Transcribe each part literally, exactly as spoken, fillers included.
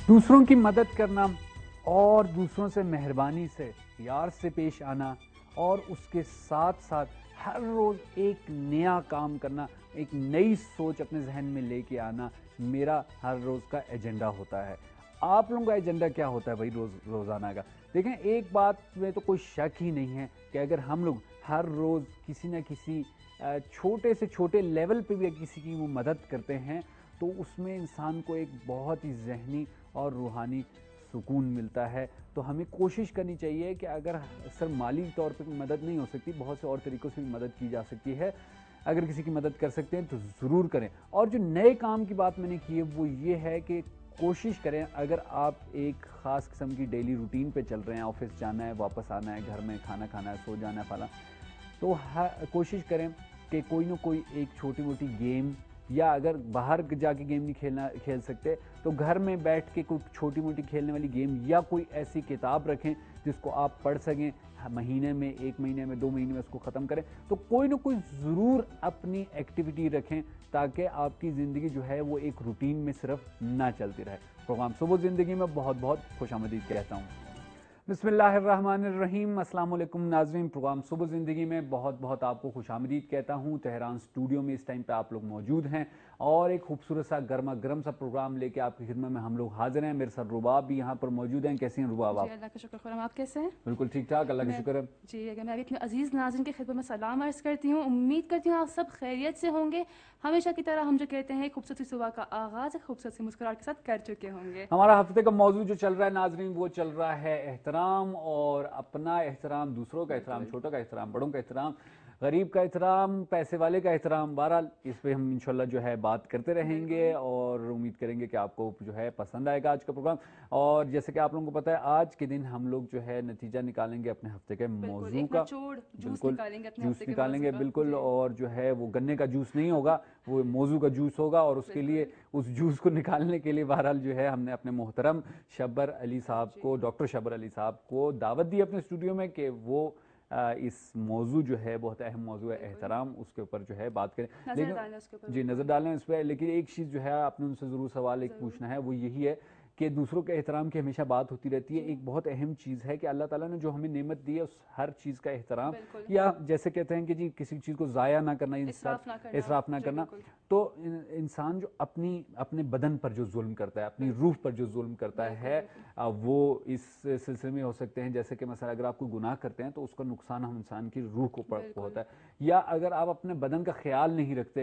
دوسروں کی مدد کرنا اور دوسروں سے مہربانی سے پیار سے پیش آنا اور اس کے ساتھ ساتھ ہر روز ایک نیا کام کرنا، ایک نئی سوچ اپنے ذہن میں لے کے آنا میرا ہر روز کا ایجنڈا ہوتا ہے۔ آپ لوگوں کا ایجنڈا کیا ہوتا ہے بھائی روز روزانہ کا؟ دیکھیں، ایک بات میں تو کوئی شک ہی نہیں ہے کہ اگر ہم لوگ ہر روز کسی نہ کسی چھوٹے سے چھوٹے لیول پہ بھی کسی کی وہ مدد کرتے ہیں تو اس میں انسان کو ایک بہت ہی ذہنی اور روحانی سکون ملتا ہے۔ تو ہمیں کوشش کرنی چاہیے کہ اگر صرف مالی طور پہ مدد نہیں ہو سکتی، بہت سے اور طریقوں سے بھی مدد کی جا سکتی ہے۔ اگر کسی کی مدد کر سکتے ہیں تو ضرور کریں۔ اور جو نئے کام کی بات میں نے کی ہے وہ یہ ہے کہ کوشش کریں، اگر آپ ایک خاص قسم کی ڈیلی روٹین پہ چل رہے ہیں، آفس جانا ہے، واپس آنا ہے، گھر میں کھانا کھانا ہے، سو جانا ہے فلاں، تو کوشش کریں کہ کوئی نہ کوئی ایک چھوٹی موٹی گیم، یا اگر باہر جا کے گیم نہیں کھیلنا کھیل سکتے تو گھر میں بیٹھ کے کوئی چھوٹی موٹی کھیلنے والی گیم یا کوئی ایسی کتاب رکھیں جس کو آپ پڑھ سکیں، مہینے میں، ایک مہینے میں، دو مہینے میں اس کو ختم کریں۔ تو کوئی نہ کوئی ضرور اپنی ایکٹیویٹی رکھیں تاکہ آپ کی زندگی جو ہے وہ ایک روٹین میں صرف نہ چلتی رہے۔ پروگرام صبح زندگی میں بہت بہت خوش آمدید کہتا ہوں۔ بسم اللہ الرحمن الرحیم۔ السلام علیکم ناظرین، پروگرام صبح زندگی میں بہت بہت آپ کو خوش آمدید کہتا ہوں۔ تہران اسٹوڈیو میں اس ٹائم پہ آپ لوگ موجود ہیں اور ایک خوبصورت سا گرما گرم سا پروگرام لے کے آپ کی خدمت میں ہم لوگ حاضر ہیں۔ میرے ساتھ رباب بھی یہاں پر موجود ہیں۔ کیسے ہیں رباب آپ؟ جی اللہ کا شکر خورم، آپ کیسے ہیں؟ بالکل ٹھیک ٹھاک، اللہ کا شکر ہے۔ جی اگر میں بھی اپنے عزیز ناظرین کی خدمت میں سلام عرض کرتی ہوں، امید کرتی ہوں آپ سب خیریت سے ہوں گے۔ ہمیشہ کی طرح ہم جو کہتے ہیں خوبصورتی صبح کا آغاز ایک خوبصورت سی مسکراہٹ کے ساتھ کر چکے ہوں گے۔ ہمارا ہفتے کا موضوع جو چل رہا ہے ناظرین وہ چل رہا ہے احترام، اور اپنا احترام، دوسروں کا احترام، چھوٹوں کا احترام، بڑوں کا احترام، غریب کا احترام، پیسے والے کا احترام۔ بہرحال اس پہ ہم انشاءاللہ جو ہے بات کرتے رہیں گے اور امید کریں گے کہ آپ کو جو ہے پسند آئے گا آج کا پروگرام۔ اور جیسے کہ آپ لوگوں کو پتہ ہے آج کے دن ہم لوگ جو ہے نتیجہ نکالیں گے اپنے ہفتے کے موضوع کا، جوس نکالیں گے، جوس نکالیں گے بالکل، اور جو ہے وہ گنے کا جوس نہیں ہوگا، وہ موضوع کا جوس ہوگا، اور اس کے لیے اس جوس کو نکالنے کے لیے بہرحال جو ہے ہم نے اپنے محترم شبر علی صاحب کو، ڈاکٹر شبر علی صاحب کو دعوت دی اپنے اسٹوڈیو میں کہ وہ اس موضوع جو ہے بہت اہم موضوع ہے احترام، اس کے اوپر جو ہے بات کریں، لیکن جی نظر ڈالیں اس پہ۔ لیکن ایک چیز جو ہے آپ نے ان سے ضرور سوال ایک پوچھنا ہے، وہ یہی ہے کہ دوسروں کے احترام کی ہمیشہ بات ہوتی رہتی ہے۔ ایک بہت اہم چیز ہے کہ اللہ تعالیٰ نے جو ہمیں نعمت دی ہے اس ہر چیز کا احترام، یا جیسے کہتے ہیں کہ جی کسی چیز کو ضائع نہ کرنا، اسراف نہ کرنا۔ تو انسان جو اپنی اپنے بدن پر جو ظلم کرتا ہے، اپنی روح پر جو ظلم کرتا ہے، وہ اس سلسلے میں ہو سکتے ہیں جیسے کہ مثلا اگر آپ کوئی گناہ کرتے ہیں تو اس کا نقصان ہم انسان کی روح کو ہوتا ہے، یا اگر آپ اپنے بدن کا خیال نہیں رکھتے،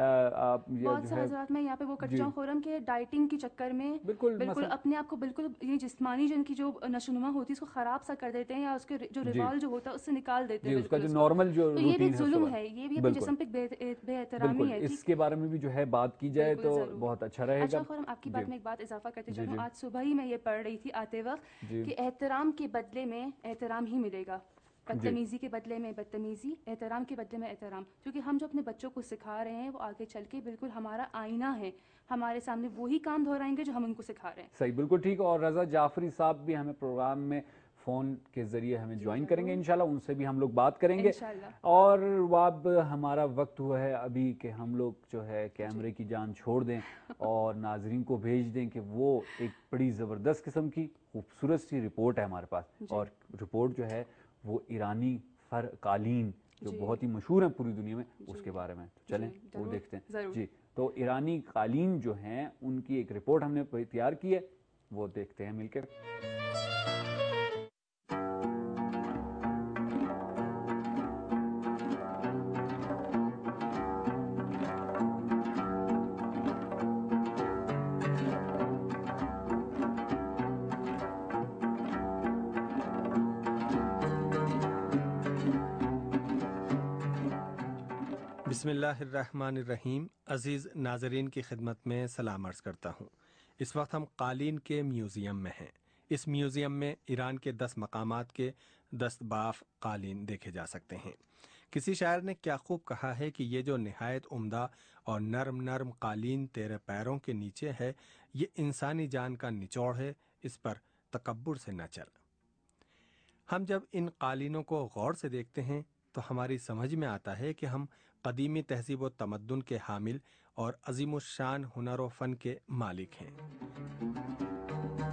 بہت سے حضرات میں یہاں پہ وہ کٹ جاؤں خورم کے ڈائٹنگ کے چکر میں بالکل بالکل اپنے آپ کو بالکل یہ جسمانی جو ان کی جو نشو نما ہوتی ہے اس کو خراب سا کر دیتے ہیں، یا اس کے جو روال جو ہوتا ہے اس سے نکال دیتے ہیں، اس کا جو نارمل جو تو یہ بھی ظلم ہے، یہ بھی اپنے جسم پہ بے احترامی ہے۔ اس کے بارے میں بھی جو ہے بات کی جائے تو بہت اچھا رہے گا۔ اچھا خورم، آپ کی بات میں ایک بات اضافہ کرتے چلوں، آج صبح ہی میں یہ پڑھ رہی تھی آتے وقت کہ احترام کے بدلے میں احترام ہی ملے گا، بدتمیزی کے بدلے میں بدتمیزی، احترام کے بدلے میں احترام، کیونکہ ہم جو اپنے بچوں کو سکھا رہے ہیں وہ آگے چل کے بالکل ہمارا آئینہ ہے، ہمارے سامنے وہی کام دہرائیں گے جو ہم ان کو سکھا رہے ہیں۔ صحیح، بالکل ٹھیک۔ اور رضا جعفری صاحب بھی ہمیں پروگرام میں فون کے ذریعے ہمیں جوائن کریں گے انشاءاللہ، ان سے بھی ہم لوگ بات کریں گے۔ اور اب ہمارا وقت ہوا ہے ابھی کہ ہم لوگ جو ہے کیمرے کی جان چھوڑ دیں اور ناظرین کو بھیج دیں کہ وہ ایک بڑی زبردست قسم کی خوبصورت سی رپورٹ ہے ہمارے پاس، اور رپورٹ جو ہے وہ ایرانی فر قالین جو بہت ہی مشہور ہیں پوری دنیا میں، اس کے بارے میں۔ تو چلیں وہ دیکھتے ہیں جی۔ تو ایرانی قالین جو ہیں ان کی ایک رپورٹ ہم نے تیار کی ہے، وہ دیکھتے ہیں مل کے۔ بسم اللہ الرحمن الرحیم۔ عزیز ناظرین کی خدمت میں سلام عرض کرتا ہوں۔ اس وقت ہم قالین کے میوزیم میں ہیں۔ اس میوزیم میں ایران کے دس مقامات کے دست باف قالین دیکھے جا سکتے ہیں۔ کسی شاعر نے کیا خوب کہا ہے کہ یہ جو نہایت عمدہ اور نرم نرم قالین تیرے پیروں کے نیچے ہے، یہ انسانی جان کا نچوڑ ہے، اس پر تکبر سے نہ چل۔ ہم جب ان قالینوں کو غور سے دیکھتے ہیں تو ہماری سمجھ میں آتا ہے کہ ہم قدیمی تہذیب و تمدن کے حامل اور عظیم الشان ہنر و فن کے مالک ہیں۔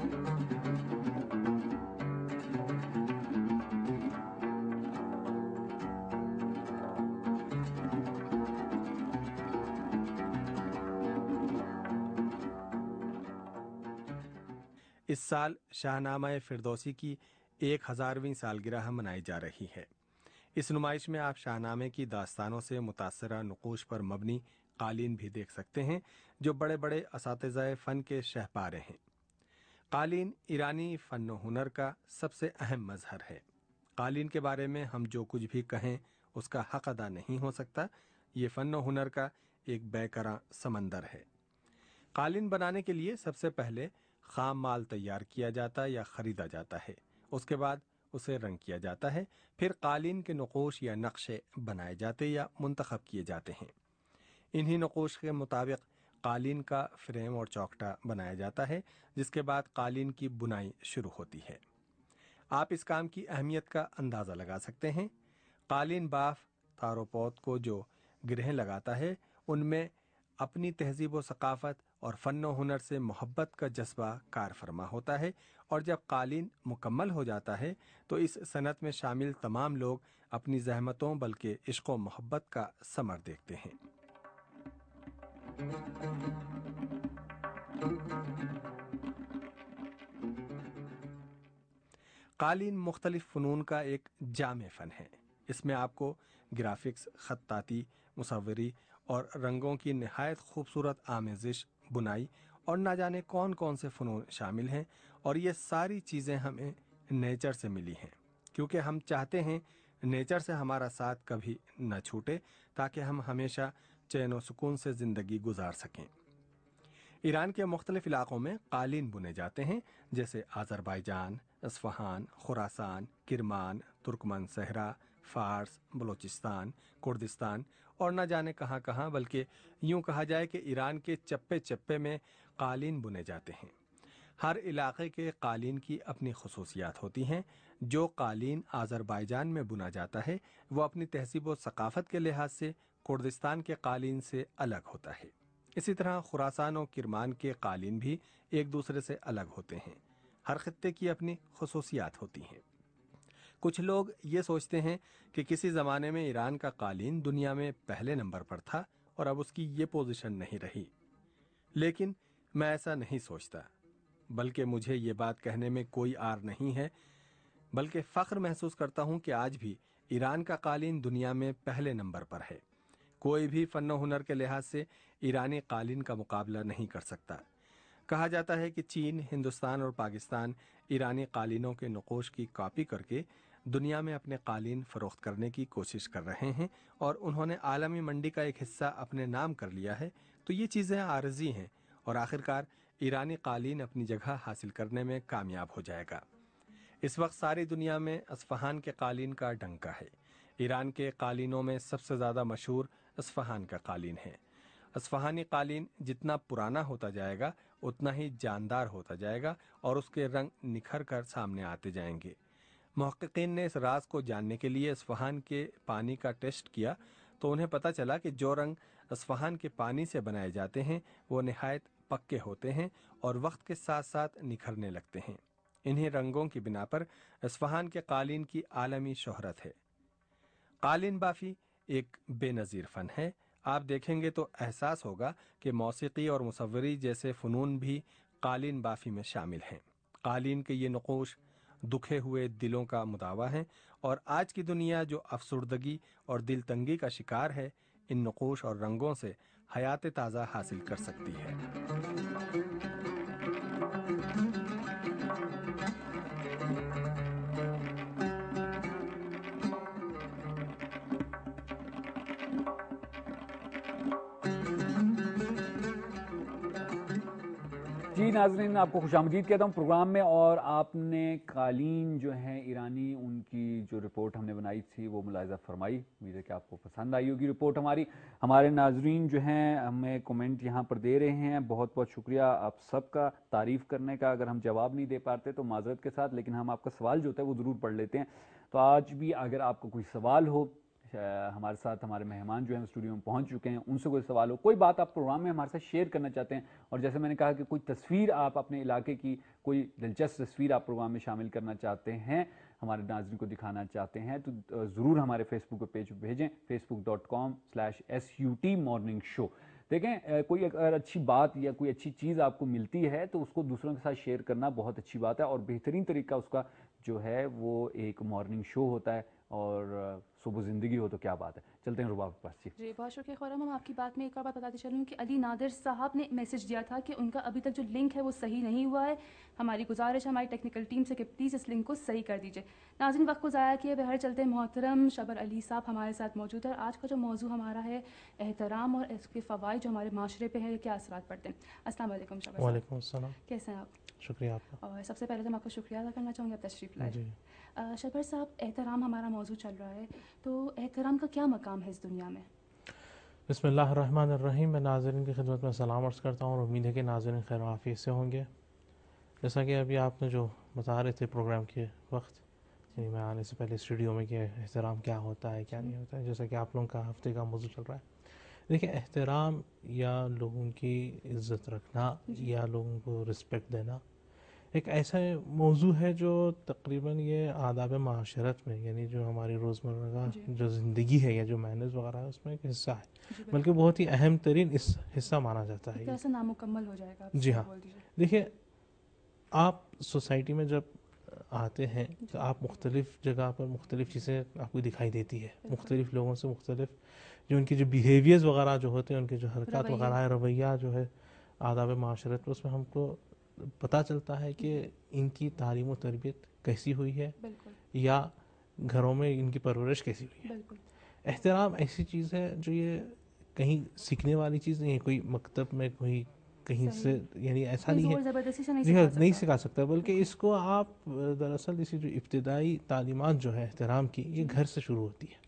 اس سال شاہنامہ فردوسی کی ایک ہزارویں سالگرہ منائی جا رہی ہے۔ اس نمائش میں آپ شاہنامے کی داستانوں سے متاثرہ نقوش پر مبنی قالین بھی دیکھ سکتے ہیں جو بڑے بڑے اساتذہ فن کے شہپارے ہیں۔ قالین ایرانی فن و ہنر کا سب سے اہم مظہر ہے۔ قالین کے بارے میں ہم جو کچھ بھی کہیں اس کا حق ادا نہیں ہو سکتا۔ یہ فن و ہنر کا ایک بے کراں سمندر ہے۔ قالین بنانے کے لیے سب سے پہلے خام مال تیار کیا جاتا یا خریدا جاتا ہے، اس کے بعد اسے رنگ کیا جاتا ہے، پھر قالین کے نقوش یا نقشے بنائے جاتے یا منتخب کیے جاتے ہیں۔ انہی نقوش کے مطابق قالین کا فریم اور چوکٹا بنایا جاتا ہے، جس کے بعد قالین کی بنائی شروع ہوتی ہے۔ آپ اس کام کی اہمیت کا اندازہ لگا سکتے ہیں۔ قالین باف تارو پوت کو جو گرہیں لگاتا ہے ان میں اپنی تہذیب و ثقافت اور فن و ہنر سے محبت کا جذبہ کار فرما ہوتا ہے، اور جب قالین مکمل ہو جاتا ہے تو اس صنعت میں شامل تمام لوگ اپنی زحمتوں بلکہ عشق و محبت کا ثمر دیکھتے ہیں۔ قالین مختلف فنون کا ایک جامع فن ہے۔ اس میں آپ کو گرافکس، خطاطی، مصوری اور رنگوں کی نہایت خوبصورت آمیزش، بنائی اور نہ جانے کون کون سے فنون شامل ہیں، اور یہ ساری چیزیں ہمیں نیچر سے ملی ہیں، کیونکہ ہم چاہتے ہیں نیچر سے ہمارا ساتھ کبھی نہ چھوٹے تاکہ ہم ہمیشہ چین و سکون سے زندگی گزار سکیں۔ ایران کے مختلف علاقوں میں قالین بنے جاتے ہیں، جیسے آذربائیجان، اصفہان، خراسان، کرمان، ترکمن صحرا، فارس، بلوچستان، کردستان اور نہ جانے کہاں کہاں، بلکہ یوں کہا جائے کہ ایران کے چپے چپے میں قالین بنے جاتے ہیں۔ ہر علاقے کے قالین کی اپنی خصوصیات ہوتی ہیں۔ جو قالین آذربائیجان میں بنا جاتا ہے وہ اپنی تہذیب و ثقافت کے لحاظ سے کردستان کے قالین سے الگ ہوتا ہے۔ اسی طرح خراسان و کرمان کے قالین بھی ایک دوسرے سے الگ ہوتے ہیں۔ ہر خطے کی اپنی خصوصیات ہوتی ہیں۔ کچھ لوگ یہ سوچتے ہیں کہ کسی زمانے میں ایران کا قالین دنیا میں پہلے نمبر پر تھا اور اب اس کی یہ پوزیشن نہیں رہی، لیکن میں ایسا نہیں سوچتا، بلکہ مجھے یہ بات کہنے میں کوئی عار نہیں ہے، بلکہ فخر محسوس کرتا ہوں کہ آج بھی ایران کا قالین دنیا میں پہلے نمبر پر ہے۔ کوئی بھی فن و ہنر کے لحاظ سے ایرانی قالین کا مقابلہ نہیں کر سکتا۔ کہا جاتا ہے کہ چین، ہندوستان اور پاکستان ایرانی قالینوں کے نقوش کی کاپی کر کے دنیا میں اپنے قالین فروخت کرنے کی کوشش کر رہے ہیں، اور انہوں نے عالمی منڈی کا ایک حصہ اپنے نام کر لیا ہے۔ تو یہ چیزیں عارضی ہیں، اور آخرکار ایرانی قالین اپنی جگہ حاصل کرنے میں کامیاب ہو جائے گا۔ اس وقت ساری دنیا میں اصفہان کے قالین کا ڈنکا ہے۔ ایران کے قالینوں میں سب سے زیادہ مشہور اصفہان کا قالین ہے۔ اصفہانی قالین جتنا پرانا ہوتا جائے گا اتنا ہی جاندار ہوتا جائے گا، اور اس کے رنگ نکھر کر سامنے آتے جائیں گے۔ محققین نے اس راز کو جاننے کے لیے اصفہان کے پانی کا ٹیسٹ کیا تو انہیں پتہ چلا کہ جو رنگ اصفہان کے پانی سے بنائے جاتے ہیں وہ نہایت پکے ہوتے ہیں اور وقت کے ساتھ ساتھ نکھرنے لگتے ہیں۔ انہی رنگوں کی بنا پر اصفہان کے قالین کی عالمی شہرت ہے۔ قالین بافی ایک بے نظیر فن ہے۔ آپ دیکھیں گے تو احساس ہوگا کہ موسیقی اور مصوری جیسے فنون بھی قالین بافی میں شامل ہیں۔ قالین کے یہ نقوش دکھے ہوئے دلوں کا مداوا ہیں، اور آج کی دنیا جو افسردگی اور دل تنگی کا شکار ہے، ان نقوش اور رنگوں سے حیات تازہ حاصل کر سکتی ہے۔ جی ناظرین، آپ کو خوش آمدید کہتا ہوں پروگرام میں، اور آپ نے قالین جو ہیں ایرانی، ان کی جو رپورٹ ہم نے بنائی تھی وہ ملاحظہ فرمائی۔ امید ہے کہ آپ کو پسند آئی ہوگی رپورٹ ہماری۔ ہمارے ناظرین جو ہیں ہمیں کومنٹ یہاں پر دے رہے ہیں، بہت بہت شکریہ آپ سب کا تعریف کرنے کا۔ اگر ہم جواب نہیں دے پاتے تو معذرت کے ساتھ، لیکن ہم آپ کا سوال جو ہوتا ہے وہ ضرور پڑھ لیتے ہیں۔ تو آج بھی اگر آپ کو کوئی سوال ہو، ہمارے ساتھ ہمارے مہمان جو ہیں اسٹوڈیو میں پہنچ چکے ہیں، ان سے کوئی سوال ہو، کوئی بات آپ پروگرام میں ہمارے ساتھ شیئر کرنا چاہتے ہیں، اور جیسے میں نے کہا کہ کوئی تصویر آپ اپنے علاقے کی، کوئی دلچسپ تصویر آپ پروگرام میں شامل کرنا چاہتے ہیں، ہمارے ناظرین کو دکھانا چاہتے ہیں، تو ضرور ہمارے فیس بک پیج پہ بھیجیں، Facebook dot com slash S U T morning show. دیکھیں کوئی اگر اچھی بات یا کوئی اچھی چیز آپ کو ملتی ہے تو اس کو دوسروں کے ساتھ شیئر کرنا بہت اچھی بات ہے، اور بہترین طریقہ اس کا جو ہے وہ ایک مارننگ شو ہوتا ہے، اور صبح زندگی ہو تو کیا بات ہے۔ چلتے ہیں رباب کے پاس۔ جی جی بہت شکریہ خورم، ہم آپ کی بات میں ایک اور بات بتاتے چلوں کہ علی نادر صاحب نے میسج دیا تھا کہ ان کا ابھی تک جو لنک ہے وہ صحیح نہیں ہوا ہے، ہماری گزارش ہے ہماری ٹیکنیکل ٹیم سے کہ پلیز اس لنک کو صحیح کر دیجیے۔ ناظرین وقت کو ضائع کیے بہر چلتے محترم شبر علی صاحب ہمارے ساتھ موجود ہے۔ آج کا جو موضوع ہمارا ہے احترام اور اس کے فوائد جو ہمارے معاشرے پہ ہیں، کیا اثرات پڑتے ہیں۔ السلام علیکم شبر صاحب۔ وعلیکم السلام، کیسے ہیں آپ؟ شکریہ آپ کا۔ اور سب سے پہلے تو میں آپ کو شکریہ ادا کرنا چاہوں گی آپ تشریف لائے۔ جی شبر صاحب، احترام ہمارا موضوع چل رہا ہے، تو احترام کا کیا مقام ہے اس دنیا میں؟ بسم اللہ الرحمن الرحیم۔ میں ناظرین کی خدمت میں سلام عرض کرتا ہوں اور امید ہے کہ ناظرین خیر و عافیت سے ہوں گے۔ جیسا کہ ابھی آپ نے جو بتا رہے تھے پروگرام کے وقت، یعنی میں آنے سے پہلے اسٹوڈیو میں، کہ احترام کیا ہوتا ہے کیا نہیں ہوتا ہے، جیسا کہ آپ لوگوں کا ہفتے کا موضوع چل رہا ہے۔ دیکھیں، احترام یا لوگوں کی عزت رکھنا یا لوگوں کو رسپیکٹ دینا ایک ایسا موضوع ہے جو تقریباً یہ آداب معاشرت میں، یعنی جو ہماری روزمرہ کا جو زندگی ہے یا جو مینرز وغیرہ ہے، اس میں ایک حصہ ہے، بلکہ بہت ہی اہم ترین اس حصہ مانا جاتا ہے۔ ایسا نامکمل ہو جائے گا۔ جی ہاں، دیکھیے آپ سوسائٹی میں جب آتے ہیں تو آپ مختلف جگہ پر مختلف چیزیں آپ کو دکھائی دیتی ہے، مختلف لوگوں سے مختلف جو ان کی جو بیہیویئرز وغیرہ جو ہوتے ہیں، ان کے جو حرکات وغیرہ ہے، رویہ جو ہے آداب معاشرت میں، اس میں ہم کو پتہ چلتا ہے کہ ان کی تعلیم و تربیت کیسی ہوئی ہے یا گھروں میں ان کی پرورش کیسی ہوئی ہے۔ احترام ایسی چیز ہے جو یہ کہیں سیکھنے والی چیز نہیں ہے، کوئی مکتب میں کوئی کہیں سے، یعنی ایسا نہیں ہے، نہیں سکھا سکتا، بلکہ اس کو آپ دراصل اسی جو ابتدائی تعلیمات جو ہے احترام کی، یہ گھر سے شروع ہوتی ہے،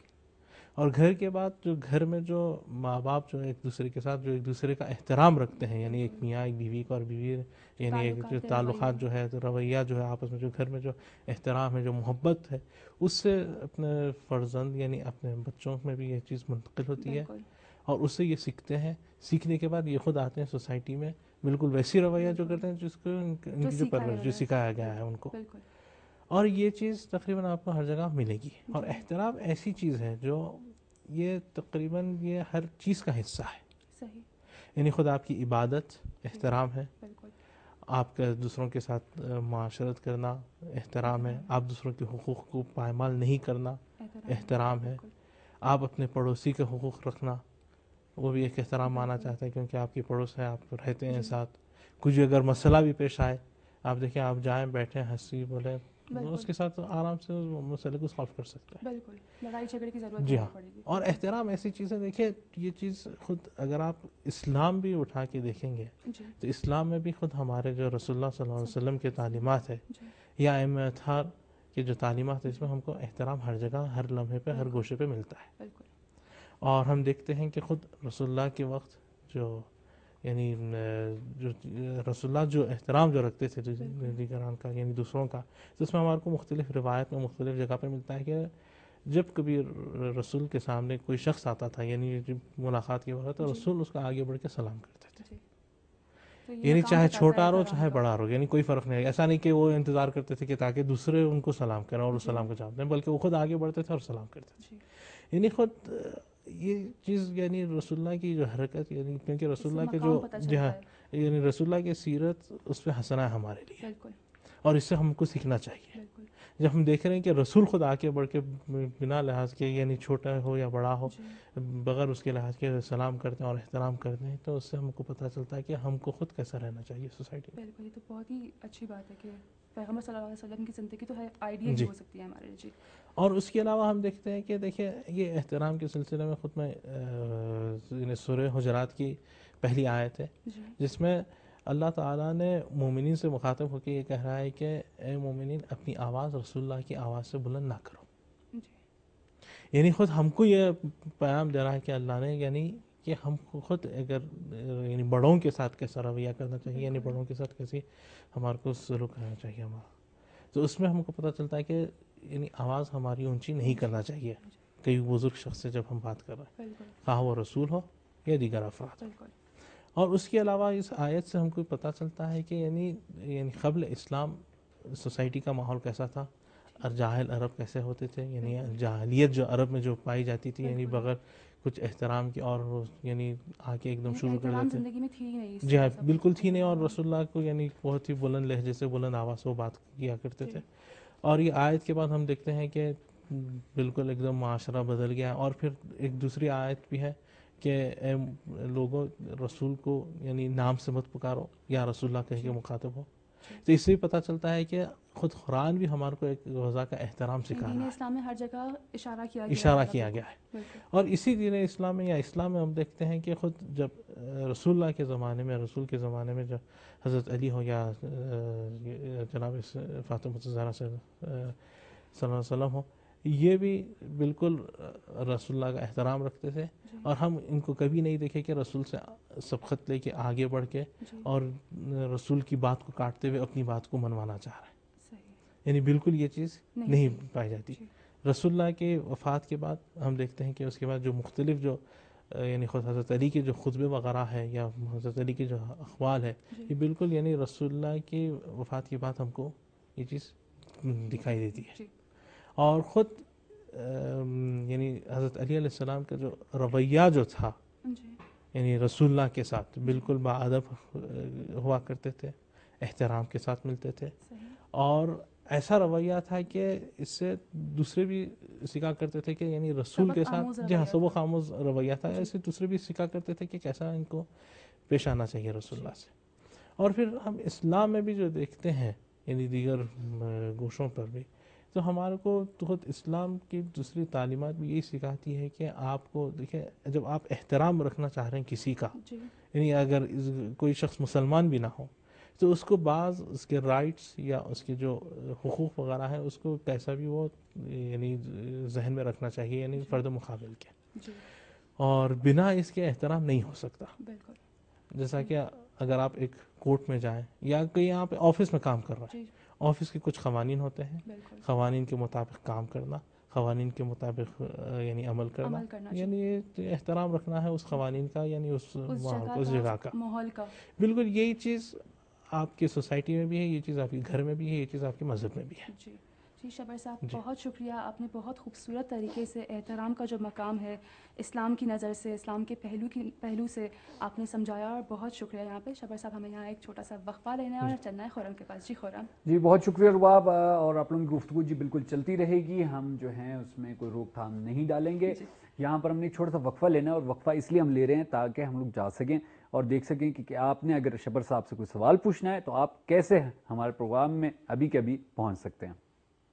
اور گھر کے بعد جو گھر میں جو ماں باپ جو ایک دوسرے کے ساتھ جو ایک دوسرے کا احترام رکھتے ہیں، یعنی ایک میاں ایک بیوی کا اور بیوی یعنی ایک جو تعلقات جو ہے، رویہ جو ہے آپس میں، جو گھر میں جو احترام ہے، جو محبت ہے، اس سے اپنے فرزند یعنی اپنے بچوں میں بھی یہ چیز منتقل ہوتی ہے، اور اس سے یہ سیکھتے ہیں۔ سیکھنے کے بعد یہ خود آتے ہیں سوسائٹی میں بالکل ویسی رویہ جو کرتے ہیں جس کو ان کی جو پرورش جو سکھایا گیا ہے ان کو، اور یہ چیز تقریباً آپ کو ہر جگہ ملے گی۔ اور احترام ایسی چیز ہے جو یہ تقریباً یہ ہر چیز کا حصہ ہے، یعنی خود آپ کی عبادت احترام ہے، آپ کا دوسروں کے ساتھ معاشرت کرنا احترام ہے، آپ دوسروں کے حقوق کو پائمال نہیں کرنا احترام ہے، آپ اپنے پڑوسی کے حقوق رکھنا وہ بھی ایک احترام مانا چاہتا ہے، کیونکہ آپ کی پڑوس ہے، آپ رہتے ہیں ساتھ۔ کچھ اگر مسئلہ بھی پیش آئے، آپ دیکھیں آپ جائیں بیٹھیں ہنسی بولیں، اس کے ساتھ آرام سے اس مسئلے کو سالو کر سکتے ہیں، بالکل لڑائی جھگڑے کی ضرورت جی ہاں۔ نہیں پڑے گی۔ اور احترام ایسی چیز ہے، دیکھیں یہ چیز خود اگر آپ اسلام بھی اٹھا کے دیکھیں گے تو اسلام میں بھی خود ہمارے جو رسول اللہ صلی اللہ علیہ وسلم کے تعلیمات ہے یا ائمہ اطہار کے جو تعلیمات ہے، اس میں ہم کو احترام ہر جگہ ہر لمحے پہ ہر گوشے پہ ملتا ہے۔ اور ہم دیکھتے ہیں کہ خود رسول اللہ کے وقت جو یعنی جو رسول اللہ جو احترام جو رکھتے تھے دیگران کا یعنی دوسروں کا، تو اس میں ہمارے کو مختلف روایت میں مختلف جگہ پہ ملتا ہے کہ جب کبھی رسول کے سامنے کوئی شخص آتا تھا، یعنی ملاقات کے وقت، تو رسول اس کا آگے بڑھ کے سلام کرتے تھے، یعنی چاہے چھوٹا ہو چاہے بڑا ہو، یعنی کوئی فرق نہیں ہے۔ ایسا نہیں کہ وہ انتظار کرتے تھے کہ تاکہ دوسرے ان کو سلام کریں اور اس سلام کا جواب دیں، بلکہ وہ خود آگے بڑھتے تھے اور سلام کرتے تھے۔ یعنی خود یہ چیز یعنی رسول اللہ کی جو حرکت، یعنی کیونکہ رسول اللہ کے جو جہاں یعنی رسول اللہ کی سیرت اس پہ حسنہ ہے ہمارے لیے، اور اس سے ہم کو سیکھنا چاہیے۔ جب ہم دیکھ رہے ہیں کہ رسول خود آ کے بڑھ کے بنا لحاظ کے، یعنی چھوٹا ہو یا بڑا ہو، بغیر اس کے لحاظ کے سلام کرتے ہیں اور احترام کرتے ہیں، تو اس سے ہم کو پتہ چلتا ہے کہ ہم کو خود کیسا رہنا چاہیے سوسائٹی میں۔ بالکل، یہ تو بہت ہی اچھی بات ہے کہ پیغمبر صلی اللہ علیہ وسلم کی زندگی تو ہے آئیڈیل ہی ہو سکتی ہے ہمارے۔ جی، اور اس کے علاوہ ہم دیکھتے ہیں کہ دیکھیں یہ احترام کے سلسلے میں خود میں سورہ حجرات کی پہلی آیت ہے جس میں اللہ تعالیٰ نے مومنین سے مخاطب ہو کے یہ کہہ رہا ہے کہ اے مومنین، اپنی آواز رسول اللہ کی آواز سے بلند نہ کرو۔ یعنی خود ہم کو یہ پیغام دے رہا ہے کہ اللہ نے، یعنی کہ ہم خود اگر یعنی بڑوں کے ساتھ کیسا رویہ کرنا چاہیے، یعنی بڑوں کے ساتھ کیسی ہمارے کو سلوک کرنا چاہیے ہمارا، تو اس میں ہم کو پتہ چلتا ہے کہ یعنی آواز ہماری اونچی نہیں کرنا چاہیے کئی بزرگ شخص سے جب ہم بات کر رہے ہیں، خواہ وہ رسول ہو یا دیگر افراد۔ اور اس کے علاوہ اس آیت سے ہم کو پتہ چلتا ہے کہ یعنی یعنی قبل اسلام سوسائٹی کا ماحول کیسا تھا، جاہل عرب کیسے ہوتے تھے، یعنی جاہلیت جو عرب میں جو پائی جاتی تھی، یعنی بغیر کچھ احترام کی، اور وہ یعنی آ کے ایک دم شروع کر دیتے. زندگی میں تھی نہیں. جی ہاں بالکل تھی نہیں، اور رسول اللہ کو یعنی بہت ہی بلند لہجے سے بلند آواز سے وہ بات کیا کرتے تھے. اور یہ آیت کے بعد ہم دیکھتے ہیں کہ بالکل ایک دم معاشرہ بدل گیا. اور پھر ایک دوسری آیت بھی ہے کہ اے لوگوں رسول کو یعنی نام سے مت پکارو یا رسول اللہ کہہ کے مخاطب ہو. تو اس سے پتہ چلتا ہے کہ خود قرآن بھی ہمارے کو ایک غذا کا احترام سکھا رہا ہے. اسلام میں ہر جگہ اشارہ کیا گیا اشارہ کیا گیا ہے. اور اسی دین اسلام میں یا اسلام میں ہم دیکھتے ہیں کہ خود جب رسول اللہ کے زمانے میں رسول کے زمانے میں جب حضرت علی ہو یا جناب فاطمہ الزہرا صلی اللہ علیہ وسلم ہو، یہ بھی بالکل رسول اللہ کا احترام رکھتے تھے. اور ہم ان کو کبھی نہیں دیکھے کہ رسول سے سبقت لے کے آگے بڑھ کے اور رسول کی بات کو کاٹتے ہوئے اپنی بات کو منوانا چاہ رہے ہیں. یعنی بالکل یہ چیز نہیں پائی جاتی. رسول اللہ کے وفات کے بعد ہم دیکھتے ہیں کہ اس کے بعد جو مختلف جو یعنی خود حضرت علی کے جو خطبے وغیرہ ہے یا حضرت علی کے جو اقوال ہے، یہ بالکل یعنی رسول اللہ کی وفات کے بعد ہم کو یہ چیز دکھائی دیتی ہے. اور خود یعنی حضرت علی علیہ السلام کا جو رویہ جو تھا یعنی رسول اللہ کے ساتھ بالکل باادب ہوا کرتے تھے، احترام کے ساتھ ملتے تھے. اور ایسا رویہ تھا کہ اس سے دوسرے بھی سکھا کرتے تھے کہ یعنی رسول کے ساتھ جہاں سبق آموز رویہ تھا، ایسے دوسرے بھی سکھا کرتے تھے کہ کیسا ان کو پیش آنا چاہیے رسول اللہ سے. اور پھر ہم اسلام میں بھی جو دیکھتے ہیں یعنی دیگر گوشوں پر بھی، تو ہمارے کو خود اسلام کی دوسری تعلیمات بھی یہی سکھاتی ہے کہ آپ کو دیکھیں جب آپ احترام رکھنا چاہ رہے ہیں کسی کا، یعنی اگر کوئی شخص مسلمان بھی نہ ہو تو اس کو بعض اس کے رائٹس یا اس کے جو حقوق وغیرہ ہیں اس کو کیسا بھی وہ یعنی ذہن میں رکھنا چاہیے، یعنی فرد مقابل کے. اور بنا اس کے احترام نہیں ہو سکتا. جیسا کہ اگر آپ ایک کورٹ میں جائیں یا کہیں آپ آفس میں کام کر رہے ہیں، آفس کے کچھ قوانین ہوتے ہیں، قوانین کے مطابق کام کرنا، قوانین کے مطابق یعنی عمل کرنا، یعنی احترام رکھنا ہے اس قوانین کا، یعنی اس اس جگہ کا ماحول کا. بالکل یہی چیز آپ کی سوسائٹی میں بھی ہے، یہ چیز آپ کے گھر میں بھی ہے، یہ چیز آپ کے مذہب میں بھی ہے. جی جی شبر صاحب بہت شکریہ. آپ نے بہت خوبصورت طریقے سے احترام کا جو مقام ہے اسلام کی نظر سے، اسلام کے پہلو کی پہلو سے آپ نے سمجھایا، اور بہت شکریہ. یہاں پہ شبر صاحب ہمیں یہاں ایک چھوٹا سا وقفہ لینا ہے اور چلنا ہے خورم کے پاس. جی خورم. جی بہت شکریہ رباب. اور آپ لوگوں کی گفتگو جی بالکل چلتی رہے گی، ہم جو ہیں اس میں کوئی روک تھام نہیں ڈالیں گے. یہاں پر ہم نے ایک چھوٹا سا وقفہ لینا ہے، اور وقفہ اس لیے ہم لے رہے ہیں تاکہ ہم لوگ جا سکیں اور دیکھ سکیں کہ آپ نے اگر شبر صاحب سے کوئی سوال پوچھنا ہے تو آپ کیسے ہمارے پروگرام میں ابھی کے ابھی پہنچ سکتے ہیں.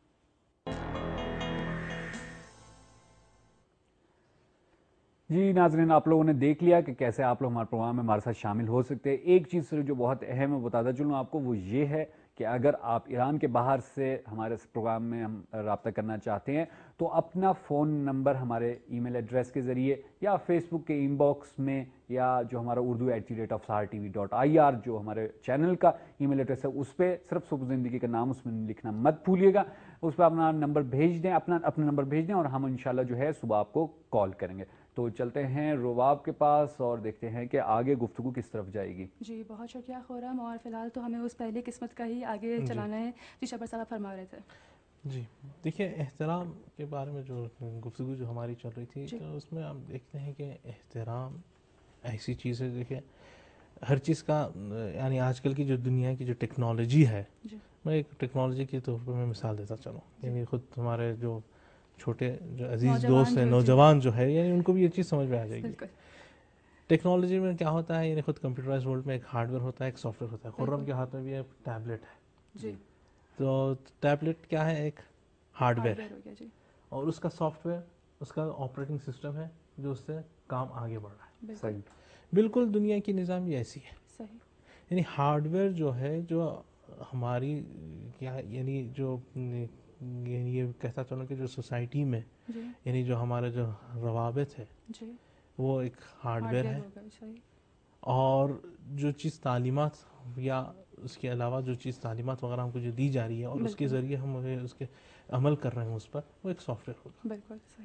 جی ناظرین، آپ لوگوں نے دیکھ لیا کہ کیسے آپ لوگ ہمارے پروگرام میں ہمارے ساتھ شامل ہو سکتے ہیں. ایک چیز جو بہت اہم ہے بتاتا چلوں آپ کو، وہ یہ ہے کہ اگر آپ ایران کے باہر سے ہمارے اس پروگرام میں ہم رابطہ کرنا چاہتے ہیں تو اپنا فون نمبر ہمارے ای میل ایڈریس کے ذریعے یا فیس بک کے ان باکس میں، یا جو ہمارا Urdu at the rate of Sahar T V dot I R جو ہمارے چینل کا ای میل ایڈریس ہے، اس پہ صرف صبح زندگی کا نام اس میں لکھنا مت بھولیے گا. اس پہ اپنا نمبر بھیج دیں، اپنا اپنا نمبر بھیج دیں اور ہم انشاءاللہ جو ہے صبح آپ کو کال کریں گے. تو چلتے ہیں رواب کے پاس اور دیکھتے ہیں کہ آگے گفتگو کس طرف جائے گی. جی بہت شکریہ خورم. اور فی الحال تو ہمیں اس پہلی قسمت کا ہی آگے چلانا ہے. جی شبر صاحب فرما رہے تھے. جی دیکھیے احترام کے بارے میں جو گفتگو جو ہماری چل رہی تھی، تو اس میں ہم دیکھتے ہیں کہ احترام ایسی چیز ہے. دیکھیے ہر چیز کا یعنی آج کل کی جو دنیا کی جو ٹیکنالوجی ہے، میں ایک ٹیکنالوجی کے طور پر میں مثال دیتا چلوں. یعنی خود ہمارے جو چھوٹے جو عزیز دوست ہیں، نوجوان جو ہے، یعنی ان کو بھی یہ چیز سمجھ میں آ جائے گی. ٹیکنالوجی میں کیا ہوتا ہے، یعنی خود کمپیوٹرائز ورلڈ میں ایک ہارڈ ویئر ہوتا ہے، ایک سافٹ ویئر ہوتا ہے. خرم کے ہاتھ میں بھی ایک ٹیبلٹ ہے. جی تو ٹیبلٹ کیا ہے، ایک ہارڈ ویئر ہے، اور اس کا سافٹ ویئر اس کا آپریٹنگ سسٹم ہے جو اس سے کام آگے بڑھ رہا ہے. صحیح. بالکل دنیا کی نظام بھی ایسی ہے. صحیح. یعنی ہارڈ ویئر جو ہے، جو ہماری کیا یعنی جو یعنی یہ کہتا چلوں کہ جو سوسائٹی میں یعنی جو ہمارے جو روابط ہے وہ ایک ہارڈ ویئر ہے. اور جو چیز تعلیمات یا اس کے علاوہ جو چیز تعلیمات وغیرہ ہم کو جو دی جا رہی ہے اور اس کے ذریعے ہم اس کے عمل کر رہے ہیں اس پر، وہ ایک سافٹ ویئر ہوگا. بالکل صحیح.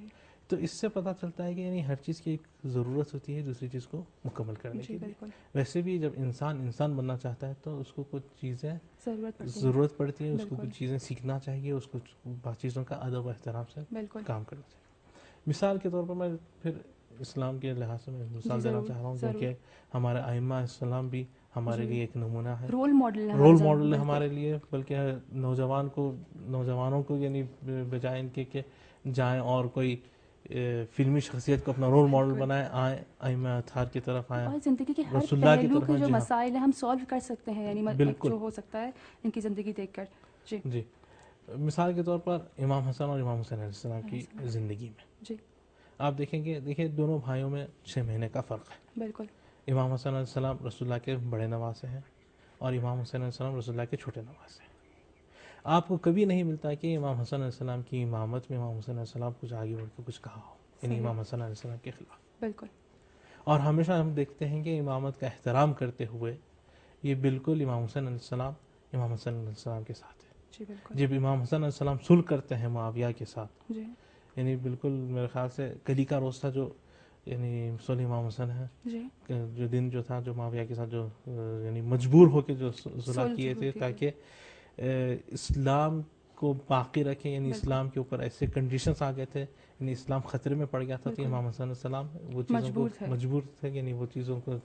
تو اس سے پتہ چلتا ہے کہ یعنی ہر چیز کی ایک ضرورت ہوتی ہے دوسری چیز کو مکمل کرنے کے لیے. ویسے بھی جب انسان انسان بننا چاہتا ہے تو اس کو کچھ چیزیں ضرورت پڑتی ہے, اس کو کچھ چیزیں سیکھنا چاہیے, اس کو بات چیزوں کا ادب و احترام سے کام کرنا چاہیے. مثال کے طور پر میں پھر اسلام کے لحاظ سے میں مثال دینا چاہ رہا ہوں, کیونکہ ہمارے ائمہ اسلام بھی ہمارے لیے ایک نمونہ ہے, رول ماڈل رول ماڈل ہے ہمارے لیے. بلکہ نوجوان کو نوجوانوں کو یعنی بجائے ان کے کہ جائیں اور کوئی فلمی شخصیت کو اپنا رول ماڈل بنائیں, آئیں ائمہ اطہار کی طرف آئیں, اور زندگی کے ہر رسول اللہ کی پہلو طرف کے جو آئیں. مسائل ہیں ہم سالو کر سکتے ہیں, یعنی بالکل جو ہو سکتا ہے ان کی زندگی دیکھ کر. جی جی مثال کے طور پر امام حسن اور امام حسین علیہ السلام کی زندگی میں جی آپ دیکھیں گے, دیکھیں دونوں بھائیوں میں چھ مہینے کا فرق ہے. بالکل. امام حسن علیہ السلام رسول اللہ کے بڑے نواسے ہیں اور امام حسین علیہ السلام رسول اللہ کے چھوٹے نواسے ہیں. آپ کو کبھی نہیں ملتا کہ امام حسن علیہ السلام کی امامت میں امام حسین علیہ السلام کچھ آگے بڑھ کے کچھ کہا ہو, یعنی امام حسن علیہ السلام کے خلاف. بالکل. اور ہمیشہ ہم دیکھتے ہیں کہ امامت کا احترام کرتے ہوئے یہ بالکل امام حسین علیہ السلام امام حسن علیہ السلام کے ساتھ ہے. جی بالکل. جب امام حسن علیہ السلام صلح کرتے ہیں معاویہ کے ساتھ, جی یعنی بالکل میرے خیال سے کلی کا روز تھا جو یعنی صلح امام حسن ہے, جی جو دن جو تھا جو معاویہ کے ساتھ جو یعنی مجبور ہو کے جو صلح کیے تھے تاکہ اسلام کو باقی رکھیں, یعنی اسلام کے اوپر ایسے کنڈیشنز آ گئے تھے, یعنی اسلام خطرے میں پڑ گیا تھا, تو امام حسن علیہ السلام وہ چیزوں کو مجبور تھے, یعنی وہ چیزوں کو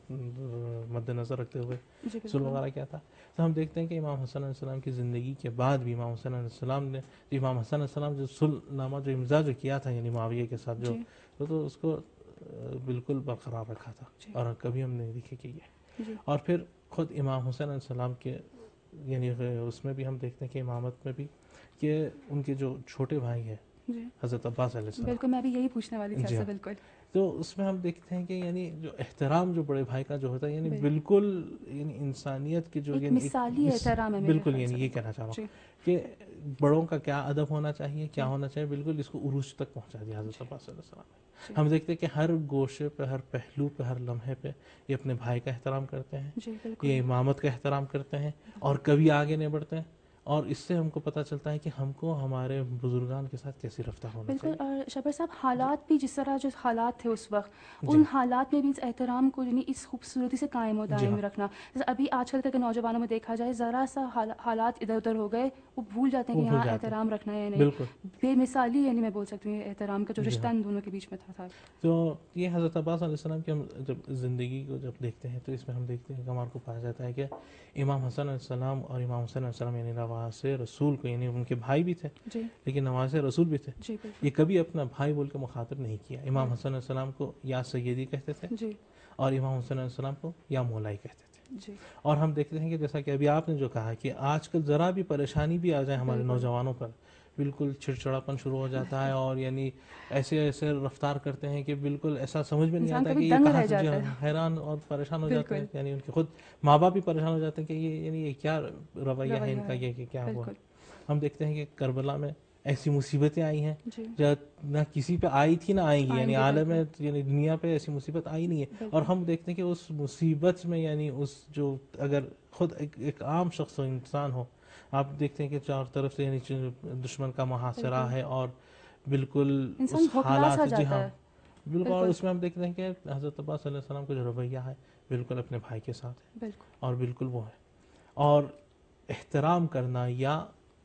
مد نظر رکھتے ہوئے صلح وغیرہ کیا تھا. تو ہم دیکھتے ہیں کہ امام حسن علیہ السلام کی زندگی کے بعد بھی امام حسن علیہ السلام نے جو امام حسن علیہ السلام جو صلح نامہ جو امضا جو کیا تھا یعنی معاویہ کے ساتھ جو, تو اس کو بالکل برقرار رکھا تھا اور کبھی ہم نہیں دیکھے کہ یہ. اور پھر خود امام حسین علیہ السلام کے یعنی اس میں بھی ہم دیکھتے ہیں کہ امامت میں بھی کہ ان کے جو چھوٹے بھائی ہیں حضرت عباس علیہ السلام, بالکل میں بھی یہی پوچھنے والی تھی. بالکل. تو اس میں ہم دیکھتے ہیں کہ یعنی جو احترام جو بڑے بھائی کا جو ہوتا ہے یعنی بالکل یعنی انسانیت کے جو ایک یعنی مثالی احترام ہے. بالکل یعنی یہ کہنا چاہ رہا ہوں کہ بڑوں کا کیا ادب ہونا چاہیے, کیا ہونا چاہیے, بالکل اس کو عروج تک پہنچا دیا حضرت عباس علیہ السلام نے. ہم دیکھتے ہیں کہ ہر گوشے پہ, ہر پہلو پہ, ہر لمحے پہ یہ اپنے بھائی کا احترام کرتے ہیں, یہ امامت کا احترام کرتے ہیں اور کبھی آگے نہیں بڑھتے ہیں. اور اس سے ہم کو پتہ چلتا ہے کہ ہم کو ہمارے بزرگان کے ساتھ کیسی رفتار ہونا چاہیے. بالکل. اور شبیر صاحب حالات بھی جس طرح جو حالات تھے اس وقت, ان حالات میں بھی اس احترام کو یعنی اس خوبصورتی سے قائم و دائم رکھنا. جیسے ابھی آج کل کے نوجوانوں میں دیکھا جائے ذرا سا حالات ادھر ادھر ہو گئے, وہ بھول جاتے ہیں کہ یہاں احترام رکھنا ہے یا نہیں. بے مثالی یعنی میں بول سکتی ہوں احترام کا جو رشتہ ان دونوں کے بیچ میں تھا. تو یہ حضرت عباس علیہ السلام کی ہم جب زندگی کو جب دیکھتے ہیں تو اس میں ہم دیکھتے ہیں کہ ہمارے کو پایا جاتا ہے کہ امام حسن علیہ السلام اور امام حسین علیہ السلام یعنی نواز رسول کو, یعنی ان کے بھائی بھی تھے لیکن نواز رسول بھی تھے, یہ کبھی اپنا بھائی بول کے مخاطب نہیں کیا. امام حسن علیہ السلام کو یا سیدی کہتے تھے اور امام حسین علیہ السلام کو یا مولائی کہتے تھے. اور ہم دیکھتے ہیں کہ جیسا کہ ابھی آپ نے جو کہا کہ آج کل ذرا بھی پریشانی بھی آ جائے ہمارے نوجوانوں پر, بالکل چھڑچھڑاپن شروع ہو جاتا ہے اور یعنی ایسے ایسے رفتار کرتے ہیں کہ بالکل ایسا سمجھ میں نہیں آتا کہ یہ کہاں سے, حیران اور پریشان ہو جاتے ہیں. یعنی ان کے خود ماں باپ بھی پریشان ہو جاتے ہیں کہ یہ یعنی یہ کیا رویہ ہے ان کا, یہ کہ کیا ہوا. ہم دیکھتے ہیں کہ کربلا میں ایسی مصیبتیں آئی ہیں جو نہ کسی پہ آئی تھی نہ آئیں گی, یعنی عالم میں یعنی دنیا پہ ایسی مصیبت آئی نہیں ہے. اور ہم دیکھتے ہیں کہ اس مصیبت میں یعنی اس جو اگر خود ایک عام شخص ہو, انسان ہو, آپ دیکھتے ہیں کہ چار طرف سے یعنی دشمن کا محاصرہ ہے اور بالکل اس حالات جی ہاں بالکل. اور اس میں ہم دیکھتے ہیں کہ حضرت عباس علیہ السلام کا جو رویہ ہے بالکل اپنے بھائی کے ساتھ ہے اور بالکل وہ ہے. اور احترام کرنا یا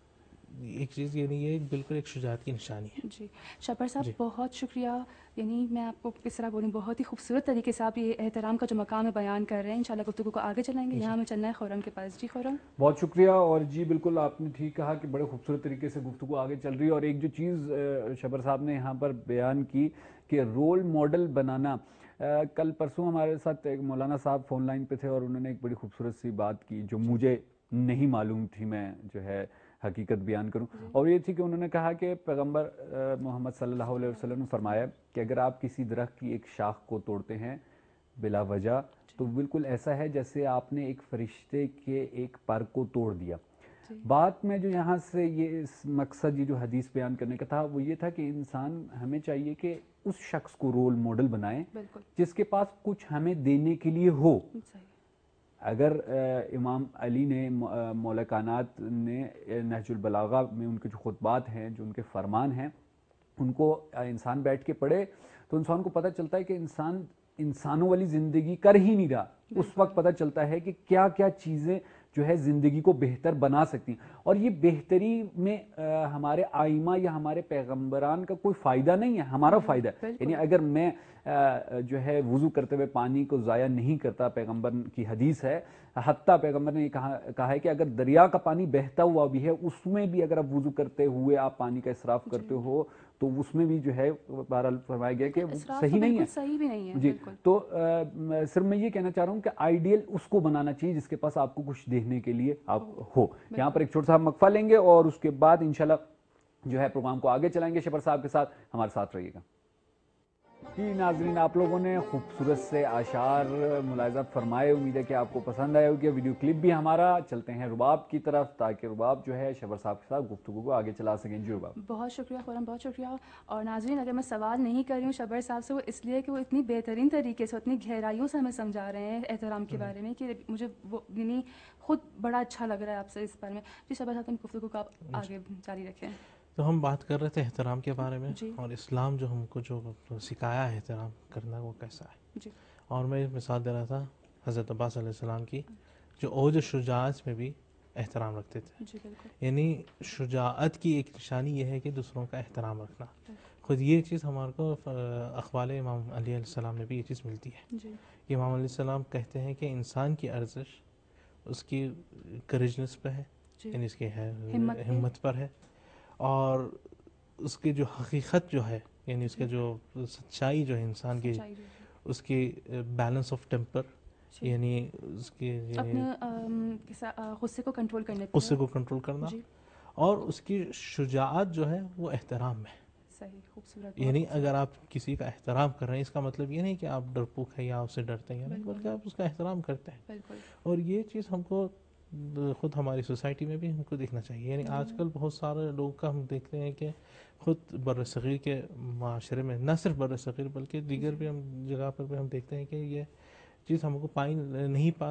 ایک چیز یعنی یہ بالکل ایک شجاعت کی نشانی ہے. جی شبیر صاحب بہت شکریہ. یعنی میں آپ کو کس طرح بولوں, بہت ہی خوبصورت طریقے سے آپ یہ احترام کا جو مقام ہے بیان کر رہے ہیں. انشاءاللہ گفتگو کو آگے چلائیں گے. یہاں میں چلنا ہے خورم کے پاس. جی خورم. بہت شکریہ. اور جی بالکل آپ نے ٹھیک کہا کہ بڑے خوبصورت طریقے سے گفتگو آگے چل رہی ہے. اور ایک جو چیز شبیر صاحب نے یہاں پر بیان کی کہ رول ماڈل بنانا, کل پرسوں ہمارے ساتھ ایک مولانا صاحب فون لائن پہ تھے اور انہوں نے ایک بڑی خوبصورت سی بات کی جو مجھے نہیں معلوم تھی, میں جو ہے حقیقت بیان کروں. اور یہ تھی کہ انہوں نے کہا کہ پیغمبر محمد صلی اللہ علیہ وسلم نے فرمایا کہ اگر آپ کسی درخت کی ایک شاخ کو توڑتے ہیں بلا وجہ تو بالکل ایسا ہے جیسے آپ نے ایک فرشتے کے ایک پر کو توڑ دیا. بات میں جو یہاں سے یہ اس مقصد یہ جو حدیث بیان کرنے کا تھا وہ یہ تھا کہ انسان ہمیں چاہیے کہ اس شخص کو رول ماڈل بنائیں جس کے پاس کچھ ہمیں دینے کے لیے ہو. اگر امام علی نے مولا کائنات نے نہج البلاغہ میں ان کے جو خطبات ہیں, جو ان کے فرمان ہیں, ان کو انسان بیٹھ کے پڑھے تو انسان کو پتہ چلتا ہے کہ انسان انسانوں والی زندگی کر ہی نہیں رہا. اس وقت پتہ چلتا ہے کہ کیا کیا چیزیں جو ہے زندگی کو بہتر بنا سکتی ہیں. اور یہ بہتری میں ہمارے آئمہ یا ہمارے پیغمبران کا کوئی فائدہ نہیں ہے, ہمارا فائدہ ہے. یعنی اگر میں جو ہے وضو کرتے ہوئے پانی کو ضائع نہیں کرتا, پیغمبر کی حدیث ہے, حتیٰ پیغمبر نے یہ کہا کہا ہے کہ اگر دریا کا پانی بہتا ہوا بھی ہے اس میں بھی اگر آپ وضو کرتے ہوئے آپ پانی کا اسراف کرتے ہو تو اس میں بھی جو ہے بہرحال فرمایا گیا کہ صحیح نہیں ہے, صحیح بھی نہیں ہے. جی, تو صرف میں یہ کہنا چاہ رہا ہوں کہ آئیڈیل اس کو بنانا چاہیے جس کے پاس آپ کو کچھ دیکھنے کے لیے آپ ہو. یہاں پر ایک چھوٹا سا وقفہ لیں گے اور اس کے بعد انشاءاللہ جو ہے پروگرام کو آگے چلائیں گے. شبر صاحب کے ساتھ ہمارے ساتھ رہیے گا. جی ناظرین, آپ لوگوں نے خوبصورت سے اشعار ملاحظہ فرمائے, امید ہے کہ آپ کو پسند آیا ہوگا. ویڈیو کلپ بھی ہمارا. چلتے ہیں رباب کی طرف تاکہ رباب جو ہے شبر صاحب کے ساتھ گفتگو کو آگے چلا سکیں. جی رباب. بہت شکریہ خورم, بہت شکریہ. اور ناظرین, اگر میں سوال نہیں کر رہی ہوں شبر صاحب سے, وہ اس لیے کہ وہ اتنی بہترین طریقے سے, اتنی گہرائیوں سے ہمیں سمجھا رہے ہیں احترام کے بارے میں کہ مجھے وہ یعنی خود بڑا اچھا لگ رہا ہے آپ سے اس بارے میں. جی شبر صاحب, گفتگو کو آپ آگے جاری رکھیں. تو ہم بات کر رہے تھے احترام کے بارے میں, جی. اور اسلام جو ہم کو جو سکھایا ہے احترام کرنا وہ کیسا ہے. جی. اور میں مثال دے رہا تھا حضرت عباس علیہ السلام کی, جو اوج شجاعت میں بھی احترام رکھتے تھے. جی بالکل. یعنی شجاعت کی ایک نشانی یہ ہے کہ دوسروں کا احترام رکھنا. خود یہ چیز ہمارے کو اقوال امام علی علیہ السلام میں بھی یہ چیز ملتی ہے. جی. امام علیہ السلام کہتے ہیں کہ انسان کی ارزش اس کی کریجنس پہ ہے, یعنی اس کی ہمت پر ہے, اور اس کی جو حقیقت جو ہے, یعنی اس کے جو سچائی جو ہے انسان کی, اس کی بیلنس آف ٹیمپر, یعنی اس کی غصے کو کنٹرول کرنے غصے کو کنٹرول کرنا, اور اس کی شجاعت جو ہے وہ احترام میں. صحیح, خوبصورت. یعنی اگر آپ کسی کا احترام کر رہے ہیں, اس کا مطلب یہ نہیں کہ آپ ڈرپوک ہیں یا اس سے ڈرتے ہیں, بلکہ آپ اس کا احترام کرتے ہیں. بالکل. اور یہ چیز ہم کو خود ہماری سوسائٹی میں بھی ہم کو دیکھنا چاہیے. یعنی آج کل بہت سارے لوگ کا ہم دیکھتے ہیں کہ خود بر صغیر کے معاشرے میں, نہ صرف بر صغیر بلکہ دیگر بھی ہم جگہ پر بھی ہم دیکھتے ہیں کہ یہ چیز ہم کو پائی نہیں پا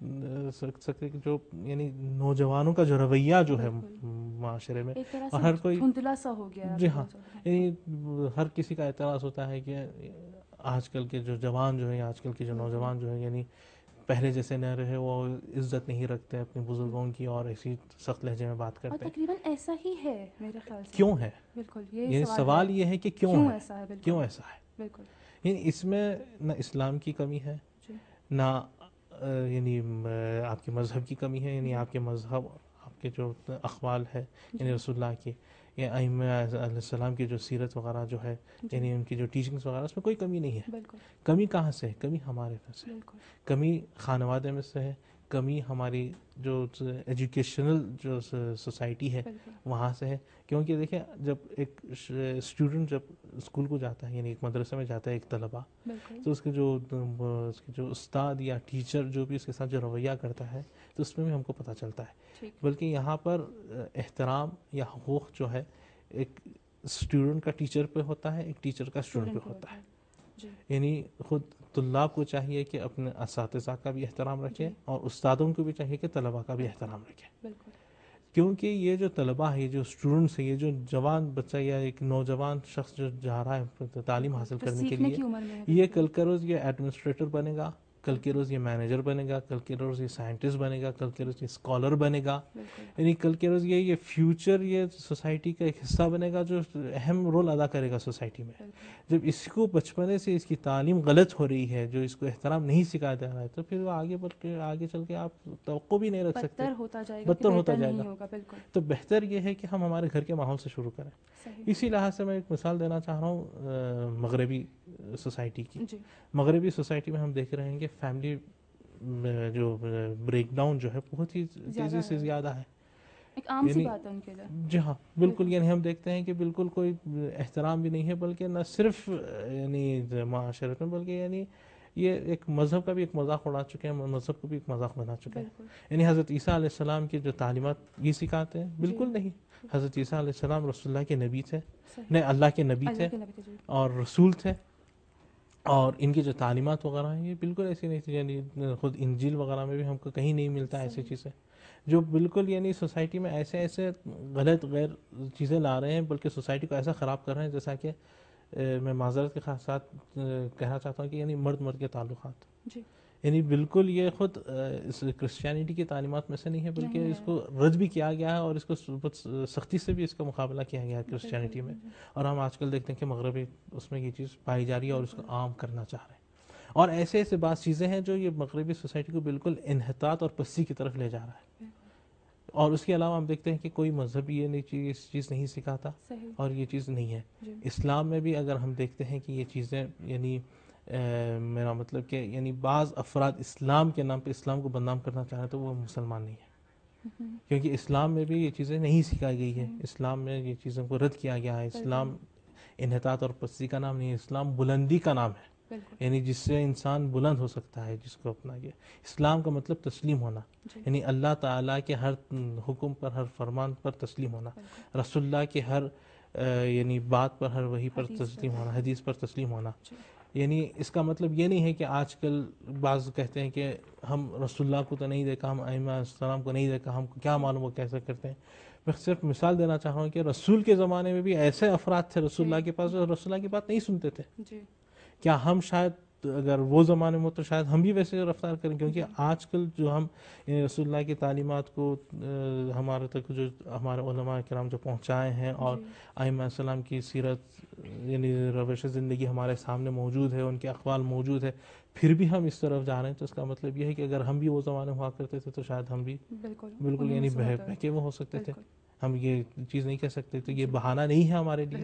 سکتے, جو یعنی نوجوانوں کا جو رویہ جو ہے معاشرے میں, اور ہر کوئی دھندلا سا ہو گیا. جی ہاں, یعنی ہر کسی کا اعتراض ہوتا ہے کہ آج کل کے جو جوان جو ہے, آج کل کے جو نوجوان جو ہے, یعنی پہلے جیسے نہ رہے, وہ عزت نہیں رکھتے اپنے بزرگوں کی, اور ایسی سخت لہجے میں بات کرتے ہیں. تقریباً ایسا ہی ہے میرے خیال سے. کیوں ہے؟ بالکل, یعنی سوال یہ ہے کہ کیوں ایسا ہے, کیوں ایسا ہے. بالکل. یعنی اس میں نہ اسلام کی کمی ہے, نہ یعنی آپ کے مذہب کی کمی ہے, یعنی آپ کے مذہب, آپ کے جو اقوال ہے یعنی رسول اللہ کی یا ائمہ علیہ السلام کی جو سیرت وغیرہ جو ہے, یعنی ان کی جو ٹیچنگز وغیرہ, اس میں کوئی کمی نہیں ہے. کمی کہاں سے ہے؟ کمی ہمارے میں سے ہے, کمی خانوادے میں سے ہے, کمی ہماری جو ایجوکیشنل جو سوسائٹی ہے وہاں سے ہے. کیونکہ دیکھیں, جب ایک اسٹوڈنٹ جب اسکول کو جاتا ہے, یعنی ایک مدرسے میں جاتا ہے ایک طلبہ, تو اس کے جو اس کے جو استاد یا ٹیچر جو بھی اس کے ساتھ جو رویہ کرتا ہے, تو اس میں بھی ہم کو پتہ چلتا ہے. بلکہ یہاں پر احترام یا حقوق جو ہے ایک اسٹوڈنٹ کا ٹیچر پہ ہوتا ہے, ایک ٹیچر کا اسٹوڈنٹ پہ ہوتا ہے. یعنی خود طلاب کو چاہیے کہ اپنے اساتذہ کا بھی احترام رکھے, اور استادوں کو بھی چاہیے کہ طلباء کا بھی احترام رکھے. کیونکہ یہ جو طلباء ہے, یہ جو اسٹوڈنٹس ہے, یہ جو جوان بچہ یا ایک نوجوان شخص جو جا رہا ہے تعلیم حاصل کرنے کے لیے, یہ کل کا روز یہ ایڈمنسٹریٹر بنے گا, کل کے روز یہ مینیجر بنے گا, کل کے روز یہ سائنٹسٹ بنے گا, کل کے روز یہ اسکالر بنے گا, یعنی کل کے روز یہ یہ فیوچر یہ سوسائٹی کا ایک حصہ بنے گا جو اہم رول ادا کرے گا سوسائٹی میں. جب اس کو بچپنے سے اس کی تعلیم غلط ہو رہی ہے, جو اس کو احترام نہیں سکھایا جا رہا ہے, تو پھر وہ آگے بڑھ کے آگے چل کے آپ توقع بھی نہیں رکھ سکتے, بدتر ہوتا جائے گا, بدتر ہوتا جائے گا. تو بہتر یہ ہے کہ ہم ہمارے گھر کے ماحول سے شروع کریں. اسی لحاظ سے میں ایک مثال دینا چاہ رہا ہوں مغربی سوسائٹی کی. مغربی سوسائٹی میں ہم دیکھ رہے ہیں کہ فیملی جو بریک ڈاؤن جو ہے بہت ہی تیزی سے زیادہ ہے. ایک عام سی بات ہے ان کے لیے. جی ہاں بالکل, یعنی ہم دیکھتے ہیں کہ بالکل کوئی احترام بھی نہیں ہے, بلکہ نہ صرف یعنی معاشرت میں, بلکہ یعنی یہ ایک مذہب کا بھی ایک مذاق اڑا چکے ہیں, مذہب کو بھی ایک مذاق بنا چکے ہیں. یعنی حضرت عیسیٰ علیہ السلام کی جو تعلیمات یہ سکھاتے ہیں, بالکل نہیں. حضرت عیسیٰ علیہ السلام رسول اللہ کے نبی تھے, نہیں اللہ کے نبی تھے اور رسول تھے, اور ان کی جو تعلیمات وغیرہ ہیں یہ بالکل ایسی نہیں تھی. یعنی خود انجیل وغیرہ میں بھی ہم کو کہیں نہیں ملتا ایسی چیزیں. جو بالکل یعنی سوسائٹی میں ایسے ایسے غلط غیر چیزیں لا رہے ہیں، بلکہ سوسائٹی کو ایسا خراب کر رہے ہیں، جیسا کہ میں معذرت کے ساتھ کہنا چاہتا ہوں کہ یعنی مرد مرد کے تعلقات، جی یعنی بالکل یہ خود اس کرسچینٹی کی تعلیمات میں سے نہیں ہے، بلکہ اس کو رد بھی کیا گیا ہے اور اس کو بہت سختی سے بھی اس کا مقابلہ کیا گیا ہے کرسچینٹی میں. اور ہم آج کل دیکھتے ہیں کہ مغربی اس میں یہ چیز پائی جا رہی ہے اور اس کو عام کرنا چاہ رہے ہیں. اور ایسے ایسے بعض چیزیں ہیں جو یہ مغربی سوسائٹی کو بالکل انحطاط اور پستی کی طرف لے جا رہا ہے. اور اس کے علاوہ ہم دیکھتے ہیں کہ کوئی مذہب یہ نہیں چیز چیز نہیں سکھاتا اور یہ چیز نہیں ہے. اسلام میں بھی اگر ہم دیکھتے ہیں کہ یہ چیزیں یعنی میرا مطلب کہ یعنی بعض افراد اسلام کے نام پہ اسلام کو بدنام کرنا چاہ رہے ہیں تو وہ مسلمان نہیں ہے، کیونکہ اسلام میں بھی یہ چیزیں نہیں سکھائی گئی ہے. اسلام میں یہ چیزوں کو رد کیا گیا ہے. اسلام انحطاط اور پستی کا نام نہیں ہے، اسلام بلندی کا نام ہے، یعنی جس سے انسان بلند ہو سکتا ہے، جس کو اپنا یہ اسلام کا مطلب تسلیم ہونا، یعنی اللہ تعالیٰ کے ہر حکم پر، ہر فرمان پر تسلیم ہونا، رسول اللہ کے ہر یعنی بات پر، ہر وحی پر تسلیم ہونا، حدیث پر تسلیم ہونا. یعنی اس کا مطلب یہ نہیں ہے کہ آج کل بعض کہتے ہیں کہ ہم رسول اللہ کو تو نہیں دیکھا، ہم ائمہ السلام کو نہیں دیکھا، ہم کو کیا معلوم وہ کیسے کرتے ہیں. میں صرف مثال دینا چاہ رہا ہوں کہ رسول کے زمانے میں بھی ایسے افراد تھے رسول اللہ کے پاس جو رسول اللہ کی بات نہیں سنتے تھے. کیا ہم شاید اگر وہ زمانے میں تو شاید ہم بھی ویسے رفتار کریں، کیونکہ آج کل جو ہم رسول اللہ کی تعلیمات کو ہمارے تک جو ہمارے علماء کرام جو پہنچائے ہیں اور ائمہ السلام کی سیرت یعنی روش زندگی ہمارے سامنے موجود ہے، ان کے اقوال موجود ہے، پھر بھی ہم اس طرف جا رہے ہیں، تو اس کا مطلب یہ ہے کہ اگر ہم بھی وہ زمانے ہوا کرتے تھے تو شاید ہم بھی بالکل یعنی بہکے وہ ہو سکتے تھے. ہم یہ چیز نہیں کہہ سکتے، تو یہ بہانہ نہیں ہے ہمارے لیے.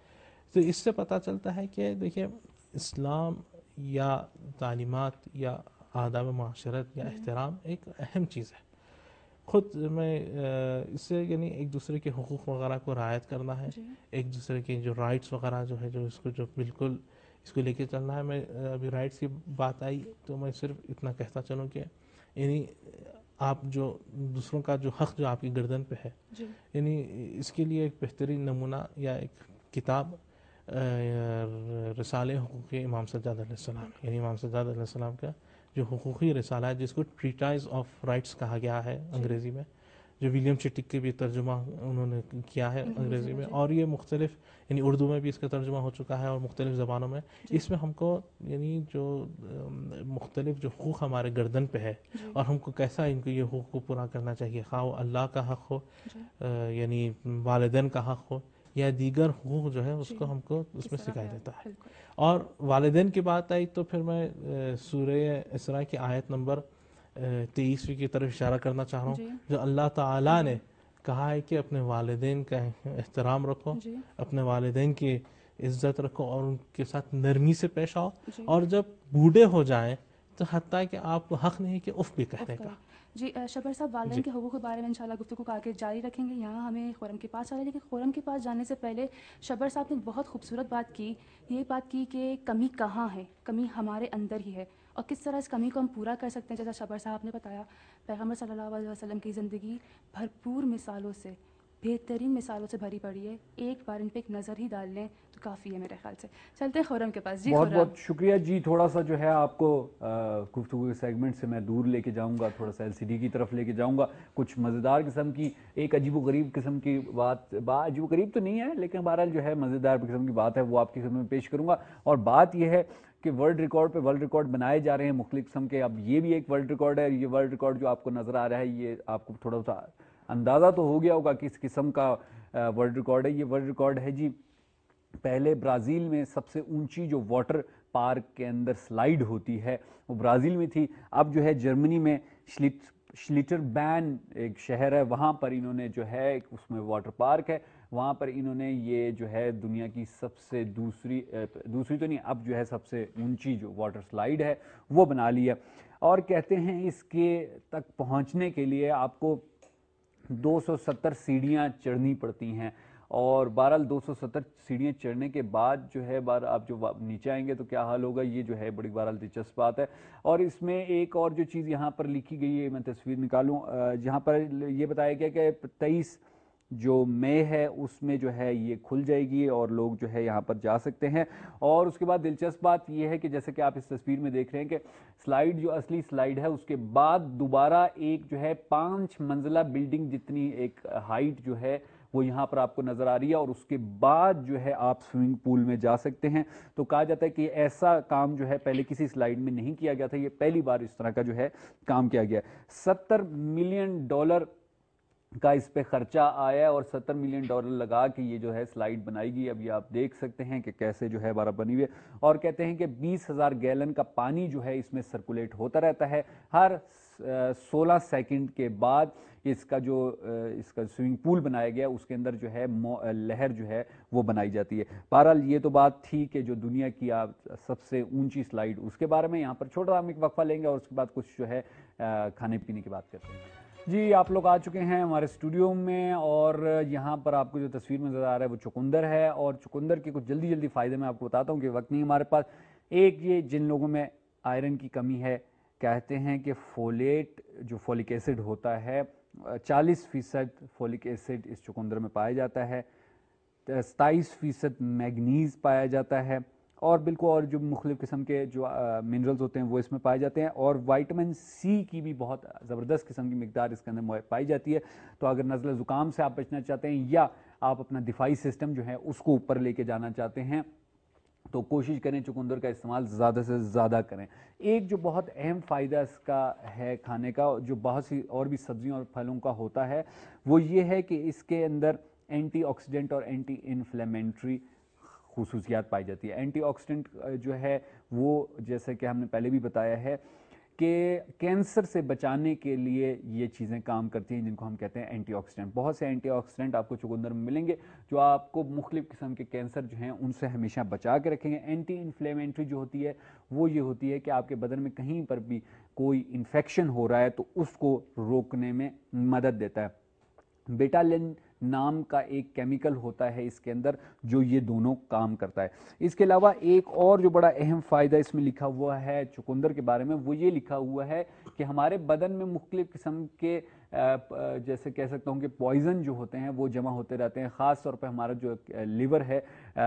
تو اس سے پتہ چلتا ہے کہ دیکھیں اسلام یا تعلیمات یا آداب معاشرت یا احترام ایک اہم چیز ہے. خود میں اس سے یعنی ایک دوسرے کے حقوق وغیرہ کو رعایت کرنا ہے، ایک دوسرے کے جو رائٹس وغیرہ جو ہے جو اس کو جو بالکل اس کو لے کے چلنا ہے. میں ابھی رائٹس کی بات آئی تو میں صرف اتنا کہتا چلوں کہ یعنی آپ جو دوسروں کا جو حق جو آپ کی گردن پہ ہے، یعنی اس کے لیے ایک بہترین نمونہ یا ایک کتاب رسالہ حقوق امام سجاد علیہ السلام، یعنی امام سجاد علیہ السلام کا جو حقوقی رسالہ ہے جس کو ٹریٹائز آف رائٹس کہا گیا ہے انگریزی میں، جو ولیم چٹک کے بھی ترجمہ انہوں نے کیا ہے انگریزی میں، اور یہ مختلف یعنی اردو میں بھی اس کا ترجمہ ہو چکا ہے اور مختلف زبانوں میں. اس میں ہم کو یعنی جو مختلف جو حقوق ہمارے گردن پہ ہے اور ہم کو کیسا ان کو یہ حقوق کو پورا کرنا چاہیے، خواہ وہ اللہ کا حق ہو یعنی والدین کا حق ہو یا دیگر حقوق جو ہے اس کو ہم کو اس میں سکھایا دیتا ہے. اور والدین کی بات آئی تو پھر میں سورہ اسراء کی آیت نمبر تیئیسویں کی طرف اشارہ کرنا چاہ رہا ہوں، جو اللہ تعالیٰ نے کہا ہے کہ اپنے والدین کا احترام رکھو، اپنے والدین کی عزت رکھو اور ان کے ساتھ نرمی سے پیش آؤ، اور جب بوڑھے ہو جائیں تو حتیٰ کہ آپ کو حق نہیں کہ اف بھی کہنے کا. جی شبر صاحب، والدین کے حقوق کے بارے میں انشاءاللہ گفتگو کو آگے جاری رکھیں گے. یہاں ہمیں خورم کے پاس آ رہے ہیں، لیکن خورم کے پاس جانے سے پہلے شبر صاحب نے بہت خوبصورت بات کی، یہ بات کی کہ کمی کہاں ہے، کمی ہمارے اندر ہی ہے اور کس طرح اس کمی کو ہم پورا کر سکتے ہیں. جیسا شبر صاحب نے بتایا، پیغمبر صلی اللہ علیہ وسلم کی زندگی بھرپور مثالوں سے، بہترین مثالوں سے بھری پڑی ہے. ایک بار ان پہ ایک نظر ہی ڈال لیں تو کافی ہے میرے خیال سے. چلتے ہیں خورم کے پاس. جی بہت بہت شکریہ جی. تھوڑا سا جو ہے آپ کو گفتگو کے سیگمنٹ سے میں دور لے کے جاؤں گا، تھوڑا سا ایل سی ڈی کی طرف لے کے جاؤں گا. کچھ مزیدار قسم کی ایک عجیب و غریب قسم کی بات، با عجیب و غریب تو نہیں ہے لیکن بہرحال جو ہے مزیدار قسم کی بات ہے وہ آپ کی خدمت میں پیش کروں گا. اور بات یہ ہے کہ ورلڈ ریکارڈ پہ ورلڈ ریکارڈ بنائے جا رہے ہیں مختلف قسم کے. اب یہ بھی ایک ورلڈ ریکارڈ ہے. یہ ورلڈ ریکارڈ جو آپ کو نظر آ رہا ہے یہ آپ کو تھوڑا سا اندازہ تو ہو گیا ہوگا کس قسم کا ورلڈ ریکارڈ ہے. یہ ورلڈ ریکارڈ ہے جی، پہلے برازیل میں سب سے اونچی جو واٹر پارک کے اندر سلائیڈ ہوتی ہے وہ برازیل میں تھی. اب جو ہے جرمنی میں شلیٹر بین ایک شہر ہے، وہاں پر انہوں نے جو ہے اس میں واٹر پارک ہے، وہاں پر انہوں نے یہ جو ہے دنیا کی سب سے دوسری دوسری تو نہیں اب جو ہے سب سے اونچی جو واٹر سلائیڈ ہے وہ بنا لی ہے. اور کہتے ہیں اس کے تک پہنچنے کے لیے آپ کو دو سو ستر سیڑھیاں چڑھنی پڑتی ہیں. اور بہرحال دو سو ستر سیڑھیاں چڑھنے کے بعد جو ہے بار آپ جو نیچے آئیں گے تو کیا حال ہوگا، یہ جو ہے بڑی بہرحال دلچسپ بات ہے. اور اس میں ایک اور جو چیز یہاں پر لکھی گئی ہے، میں تصویر نکالوں، جہاں پر یہ بتایا گیا کہ تیئیس جو مئی ہے اس میں جو ہے یہ کھل جائے گی اور لوگ جو ہے یہاں پر جا سکتے ہیں. اور اس کے بعد دلچسپ بات یہ ہے کہ جیسے کہ آپ اس تصویر میں دیکھ رہے ہیں کہ سلائیڈ جو اصلی سلائیڈ ہے اس کے بعد دوبارہ ایک جو ہے پانچ منزلہ بلڈنگ جتنی ایک ہائٹ جو ہے وہ یہاں پر آپ کو نظر آ رہی ہے اور اس کے بعد جو ہے آپ سوئمنگ پول میں جا سکتے ہیں. تو کہا جاتا ہے کہ ایسا کام جو ہے پہلے کسی سلائیڈ میں نہیں کیا گیا تھا, یہ پہلی بار اس طرح کا جو ہے کام کیا گیا. ستر ملین ڈالر کا اس پہ خرچہ آیا ہے اور ستر ملین ڈالر لگا کے یہ جو ہے سلائیڈ بنائی گئی. اب یہ آپ دیکھ سکتے ہیں کہ کیسے جو ہے بارہ بنی ہوئی ہے اور کہتے ہیں کہ بیس ہزار گیلن کا پانی جو ہے اس میں سرکولیٹ ہوتا رہتا ہے ہر سولہ سیکنڈ کے بعد. اس کا جو اس کا سوئمنگ پول بنایا گیا اس کے اندر جو ہے لہر جو ہے وہ بنائی جاتی ہے. بہرحال یہ تو بات تھی کہ جو دنیا کی سب سے اونچی سلائیڈ اس کے بارے میں. یہاں پر چھوٹا ہم ایک وقفہ لیں گے اور اس کے بعد کچھ جو ہے کھانے پینے کی بات کرتے ہیں. جی آپ لوگ آ چکے ہیں ہمارے اسٹوڈیو میں اور یہاں پر آپ کو جو تصویر نظر آ رہا ہے وہ چقندر ہے اور چقندر کے کچھ جلدی جلدی فائدے میں آپ کو بتاتا ہوں کہ وقت نہیں ہمارے پاس. ایک یہ جن لوگوں میں آئرن کی کمی ہے کہتے ہیں کہ فولیٹ جو فولک ایسڈ ہوتا ہے چالیس فیصد فولک ایسڈ اس چقندر میں پایا جاتا ہے, ستائیس فیصد میگنیز پایا جاتا ہے اور بالکل اور جو مختلف قسم کے جو منرلز ہوتے ہیں وہ اس میں پائے جاتے ہیں اور وائٹامن سی کی بھی بہت زبردست قسم کی مقدار اس کے اندر پائی جاتی ہے. تو اگر نزلہ زکام سے آپ بچنا چاہتے ہیں یا آپ اپنا دفاعی سسٹم جو ہے اس کو اوپر لے کے جانا چاہتے ہیں تو کوشش کریں چقندر کا استعمال زیادہ سے زیادہ کریں. ایک جو بہت اہم فائدہ اس کا ہے کھانے کا جو بہت سی اور بھی سبزیوں اور پھلوں کا ہوتا ہے وہ یہ ہے کہ اس کے اندر اینٹی آکسیڈنٹ اور اینٹی انفلیمنٹری خصوصیات پائی جاتی ہے. اینٹی آکسیڈنٹ جو ہے وہ جیسے کہ ہم نے پہلے بھی بتایا ہے کہ کینسر سے بچانے کے لیے یہ چیزیں کام کرتی ہیں جن کو ہم کہتے ہیں اینٹی آکسیڈنٹ. بہت سے اینٹی آکسیڈنٹ آپ کو چقندر میں ملیں گے جو آپ کو مختلف قسم کے کینسر جو ہیں ان سے ہمیشہ بچا کے رکھیں گے. اینٹی انفلیمنٹری جو ہوتی ہے وہ یہ ہوتی ہے کہ آپ کے بدن میں کہیں پر بھی کوئی انفیکشن ہو رہا ہے تو اس کو روکنے میں مدد دیتا ہے. بیٹالین نام کا ایک کیمیکل ہوتا ہے اس کے اندر جو یہ دونوں کام کرتا ہے. اس کے علاوہ ایک اور جو بڑا اہم فائدہ اس میں لکھا ہوا ہے چقندر کے بارے میں وہ یہ لکھا ہوا ہے کہ ہمارے بدن میں مختلف قسم کے جیسے کہہ سکتا ہوں کہ پوائزن جو ہوتے ہیں وہ جمع ہوتے رہتے ہیں. خاص طور پہ ہمارا جو لیور ہے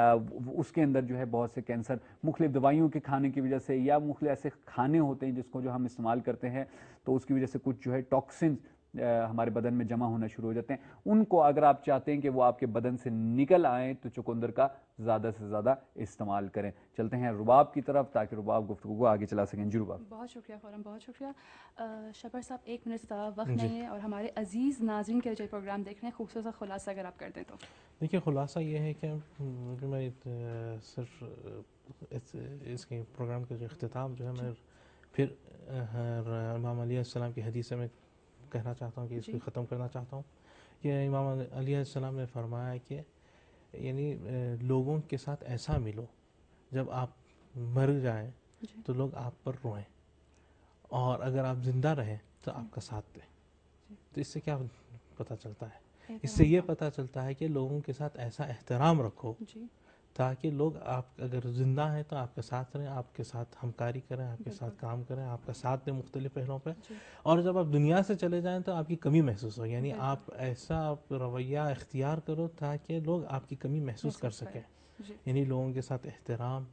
اس کے اندر جو ہے بہت سے کینسر مختلف دوائیوں کے کھانے کی وجہ سے یا مختلف ایسے کھانے ہوتے ہیں جس کو جو ہم استعمال کرتے ہیں تو اس کی وجہ سے کچھ جو ہے ٹاکسنز ہمارے بدن میں جمع ہونا شروع ہو جاتے ہیں. ان کو اگر آپ چاہتے ہیں کہ وہ آپ کے بدن سے نکل آئیں تو چقندر کا زیادہ سے زیادہ استعمال کریں. چلتے ہیں رباب کی طرف تاکہ رباب گفتگو کو آگے چلا سکیں. جی رباب. بہت شکریہ خورم, بہت شکریہ. شبر صاحب ایک منٹ سے زیادہ وقت نہیں ہے اور ہمارے عزیز ناظرین کے جو پروگرام دیکھ رہے ہیں خوبصورت سا خلاصہ اگر آپ کر دیں تو. دیکھیے خلاصہ یہ ہے کہ میں صرف اس کے پروگرام کا جو اختتام جو ہے میں پھر امام علیہ السلام کی حدیث میں کہنا چاہتا ہوں کہ اس کو ختم کرنا چاہتا ہوں کہ امام علیہ السلام نے فرمایا کہ یعنی لوگوں کے ساتھ ایسا ملو جب آپ مر جائیں تو لوگ آپ پر روئیں اور اگر آپ زندہ رہیں تو آپ کا ساتھ دیں. تو اس سے کیا پتہ چلتا ہے؟ اس سے یہ پتہ چلتا ہے کہ لوگوں کے ساتھ ایسا احترام رکھو تاکہ لوگ آپ اگر زندہ ہیں تو آپ کے ساتھ رہیں, آپ کے ساتھ ہمکاری کریں, آپ کے ساتھ کام کریں, آپ کا ساتھ دیں مختلف پہلوؤں پہ. اور جب آپ دنیا سے چلے جائیں تو آپ کی کمی محسوس ہو, یعنی آپ ایسا رویہ اختیار کرو تاکہ لوگ آپ کی کمی محسوس کر سکیں. یعنی لوگوں کے ساتھ احترام,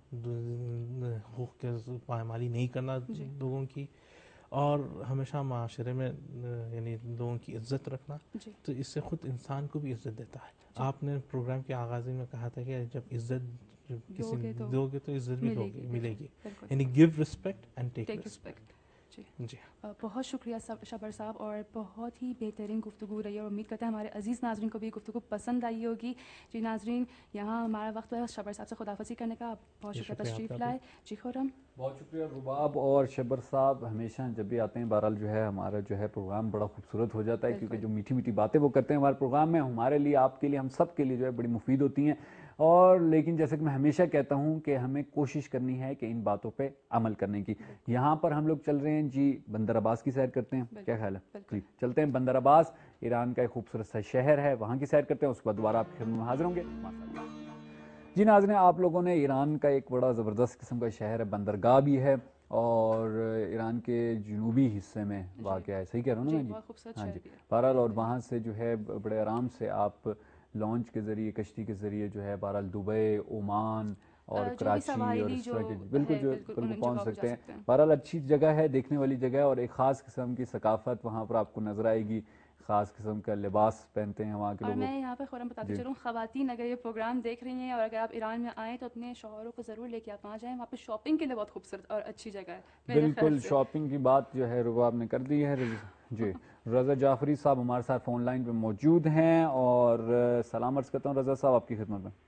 حقوق کے پامالی نہیں کرنا لوگوں کی, اور ہمیشہ معاشرے میں یعنی لوگوں کی عزت رکھنا. تو اس سے خود انسان کو بھی عزت دیتا ہے. آپ نے پروگرام کے آغاز میں کہا تھا کہ جب عزت کسی دو گے تو عزت بھی ملے گی, یعنی give respect and take respect. جی بہت شکریہ شبر صاحب اور بہت ہی بہترین گفتگو رہی ہے اور امید کرتے ہیں ہمارے عزیز ناظرین کو بھی گفتگو پسند آئی ہوگی. جی ناظرین یہاں ہمارا وقت ہے شبر صاحب سے خداحافظی کرنے کا. بہت شکریہ تشریف لائے. جی خورم. بہت شکریہ رباب اور شبر صاحب, ہمیشہ جب بھی آتے ہیں بہرحال جو ہے ہمارا جو ہے پروگرام بڑا خوبصورت ہو جاتا ہے کیونکہ جو میٹھی میٹھی باتیں وہ کرتے ہیں ہمارے پروگرام میں ہمارے لیے, آپ کے لیے, ہم سب کے لیے جو ہے بڑی مفید ہوتی ہیں. اور لیکن جیسے کہ میں ہمیشہ کہتا ہوں کہ ہمیں کوشش کرنی ہے کہ ان باتوں پہ عمل کرنے کی. یہاں پر ہم لوگ چل رہے ہیں جی بندر عباس کی سیر کرتے ہیں, کیا خیال ہے؟ جی چلتے ہیں بندر عباس, ایران کا ایک خوبصورت سا شہر ہے, وہاں کی سیر کرتے ہیں, اس کے بعد دوبارہ آپ کی خدمت میں حاضر ہوں گے. جی ناظرین آپ لوگوں نے ایران کا ایک بڑا زبردست قسم کا شہر ہے, بندرگاہ بھی ہے, اور ایران کے جنوبی حصے میں واقع ہے، صحیح کہہ رہا ہوں نا میں جی؟ ہاں جی، بہرحال اور وہاں سے جو ہے بڑے آرام سے آپ لانچ کے ذریعے، کشتی کے ذریعے جو ہے بہرحال دبئی، عمان اور کراچی اور اس طرح کے بالکل جو بالکل پہنچ سکتے ہیں. بہرحال اچھی جگہ ہے، دیکھنے والی جگہ ہے، اور ایک خاص قسم کی ثقافت وہاں پر آپ کو نظر آئے گی، خاص قسم کا لباس پہنتے ہیں وہاں کے لوگ. اور میں یہاں پہ خورم بتاتی چلوں، خواتین اگر یہ پروگرام دیکھ رہی ہیں اور اگر آپ ایران میں آئیں تو اپنے شوہروں کو ضرور لے کے آپ وہاں جائیں، وہاں پہ شاپنگ کے لیے بہت خوبصورت اور اچھی جگہ ہے. بالکل شاپنگ کی بات جو ہے رباب نے کر دی ہے. جی رضا جعفری صاحب ہمارے ساتھ فون لائن پہ موجود ہیں، اور سلام عرض کرتا ہوں رضا صاحب آپ کی خدمت میں.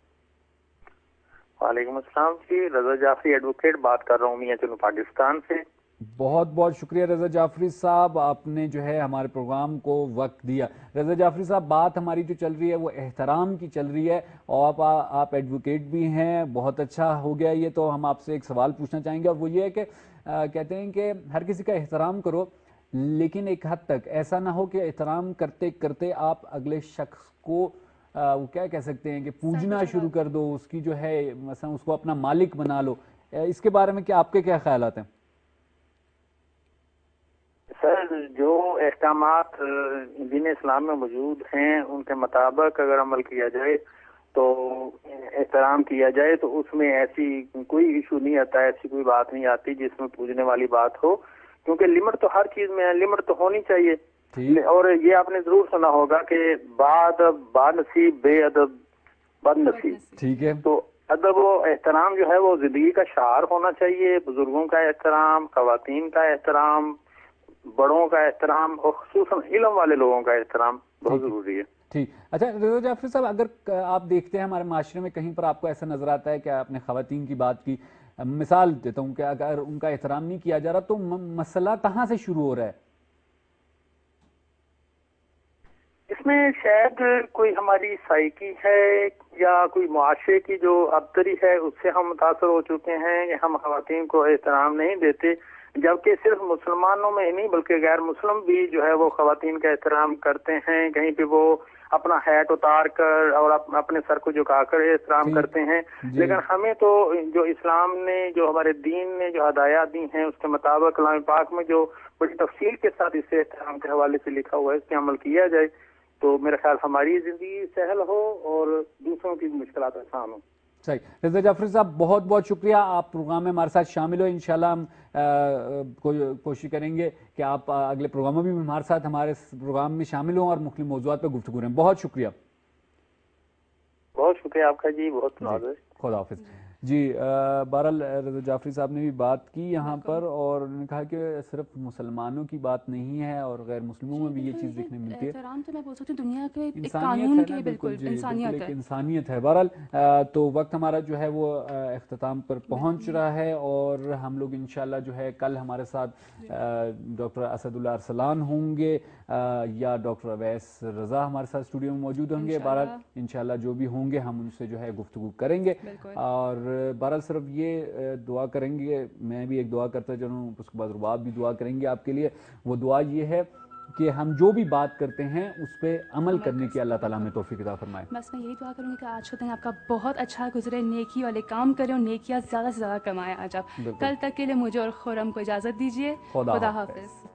وعلیکم السلام جی، رضا جعفری ایڈوکیٹ بات کر رہا ہوں میاں چلو پاکستان سے. بہت بہت شکریہ رضا جعفری صاحب، آپ نے جو ہے ہمارے پروگرام کو وقت دیا. رضا جعفری صاحب بات ہماری جو چل رہی ہے وہ احترام کی چل رہی ہے، اور آپ آپ ایڈوکیٹ بھی ہیں، بہت اچھا ہو گیا یہ. تو ہم آپ سے ایک سوال پوچھنا چاہیں گے، اور وہ یہ ہے کہ کہتے ہیں کہ ہر کسی کا احترام کرو، لیکن ایک حد تک ایسا نہ ہو کہ احترام کرتے کرتے آپ اگلے شخص کو وہ کیا کہہ سکتے ہیں کہ پوجنا شروع کر دو، اس کی جو ہے مثلا اس کو اپنا مالک بنا لو. اس کے بارے میں کیا آپ کے کیا خیالات ہیں؟ سر جو احکامات دین اسلام میں موجود ہیں ان کے مطابق اگر عمل کیا جائے تو احترام کیا جائے تو اس میں ایسی کوئی ایشو نہیں آتا، ایسی کوئی بات نہیں آتی جس میں پوجنے والی بات ہو، کیونکہ لمٹ تو ہر چیز میں ہے، لمٹ تو ہونی چاہیے. اور یہ آپ نے ضرور سنا ہوگا کہ بادب با نصیب بے ادب بد نصیب. ٹھیک ہے، تو ادب و احترام جو ہے وہ زندگی کا شعار ہونا چاہیے. بزرگوں کا احترام، خواتین کا احترام، بڑوں کا احترام، اور خصوصاً علم والے لوگوں کا احترام بہت ضروری ہے. ٹھیک. اچھا رضا جعفری صاحب، اگر آپ دیکھتے ہیں ہمارے معاشرے میں کہیں پر آپ کو ایسا نظر آتا ہے کہ آپ نے خواتین کی بات کی، مثال دیتا ہوں کہ اگر ان کا احترام نہیں کیا جا رہا تو مسئلہ کہاں سے شروع ہو رہا ہے؟ اس میں شاید کوئی ہماری سائیکی ہے یا کوئی معاشرے کی جو ابتری ہے اس سے ہم متاثر ہو چکے ہیں کہ ہم خواتین کو احترام نہیں دیتے، جبکہ صرف مسلمانوں میں ہی نہیں بلکہ غیر مسلم بھی جو ہے وہ خواتین کا احترام کرتے ہیں. کہیں پہ وہ اپنا ہیٹ اتار کر اور اپنے سر کو جھکا کر احترام کرتے ہیں. لیکن ہمیں تو جو اسلام نے، جو ہمارے دین نے جو ہدایات دی ہیں اس کے مطابق کلام پاک میں جو بڑی تفصیل کے ساتھ اسے احترام کے حوالے سے لکھا ہوا ہے اس پہ عمل کیا جائے تو میرا خیال ہماری زندگی سہل ہو اور دوسروں کی مشکلات آسان ہو. صحیح. رضا جعفری صاحب بہت بہت شکریہ، آپ پروگرام میں ہمارے ساتھ شامل ہو. انشاءاللہ ہم کوشش کریں گے کہ آپ اگلے پروگراموں میں بھی ہمارے ساتھ ہمارے پروگرام میں شامل ہوں اور مختلف موضوعات پہ گفتگو کریں. بہت شکریہ. بہت شکریہ آپ کا جی، بہت نوازش. خدا حافظ. جی بہرحال رضا جعفری صاحب نے بھی بات کی یہاں پر، اور انہوں نے کہا کہ صرف مسلمانوں کی بات نہیں ہے اور غیر مسلموں میں بھی یہ چیز دیکھنے ملتی ہے. احترام تو میں بول سکتی ہوں دنیا کے ایک قانون انسانیت کے ہے، بالکل انسانیت ہے، انسانیت ہے. بہرحال تو وقت ہمارا جو ہے وہ اختتام پر پہنچ رہا ہے، اور ہم لوگ انشاءاللہ جو ہے کل ہمارے ساتھ ڈاکٹر اسد اللہ ارسلان ہوں گے یا ڈاکٹر اویس رضا ہمارے ساتھ اسٹوڈیو میں موجود ہوں گے. بہرحال انشاءاللہ جو بھی ہوں گے ہم ان سے جو ہے گفتگو کریں گے. اور بہرحال صرف یہ دعا کریں گے، میں بھی ایک دعا کرتا چلوں، اس کے بعد رباب بھی دعا کریں گے آپ کے لیے. وہ دعا یہ ہے کہ ہم جو بھی بات کرتے ہیں اس پہ عمل کرنے کی اللہ تعالیٰ ہمیں توفیق عطا فرمائے. بس میں یہی دعا کروں گی کہ آج کا دن آپ کا بہت اچھا گزرے، نیکی والے کام کریں اور نیکیاں زیادہ سے زیادہ کمائیں آج آپ. کل تک کے لیے مجھے اور خورم کو اجازت دیجیے. خدا حافظ.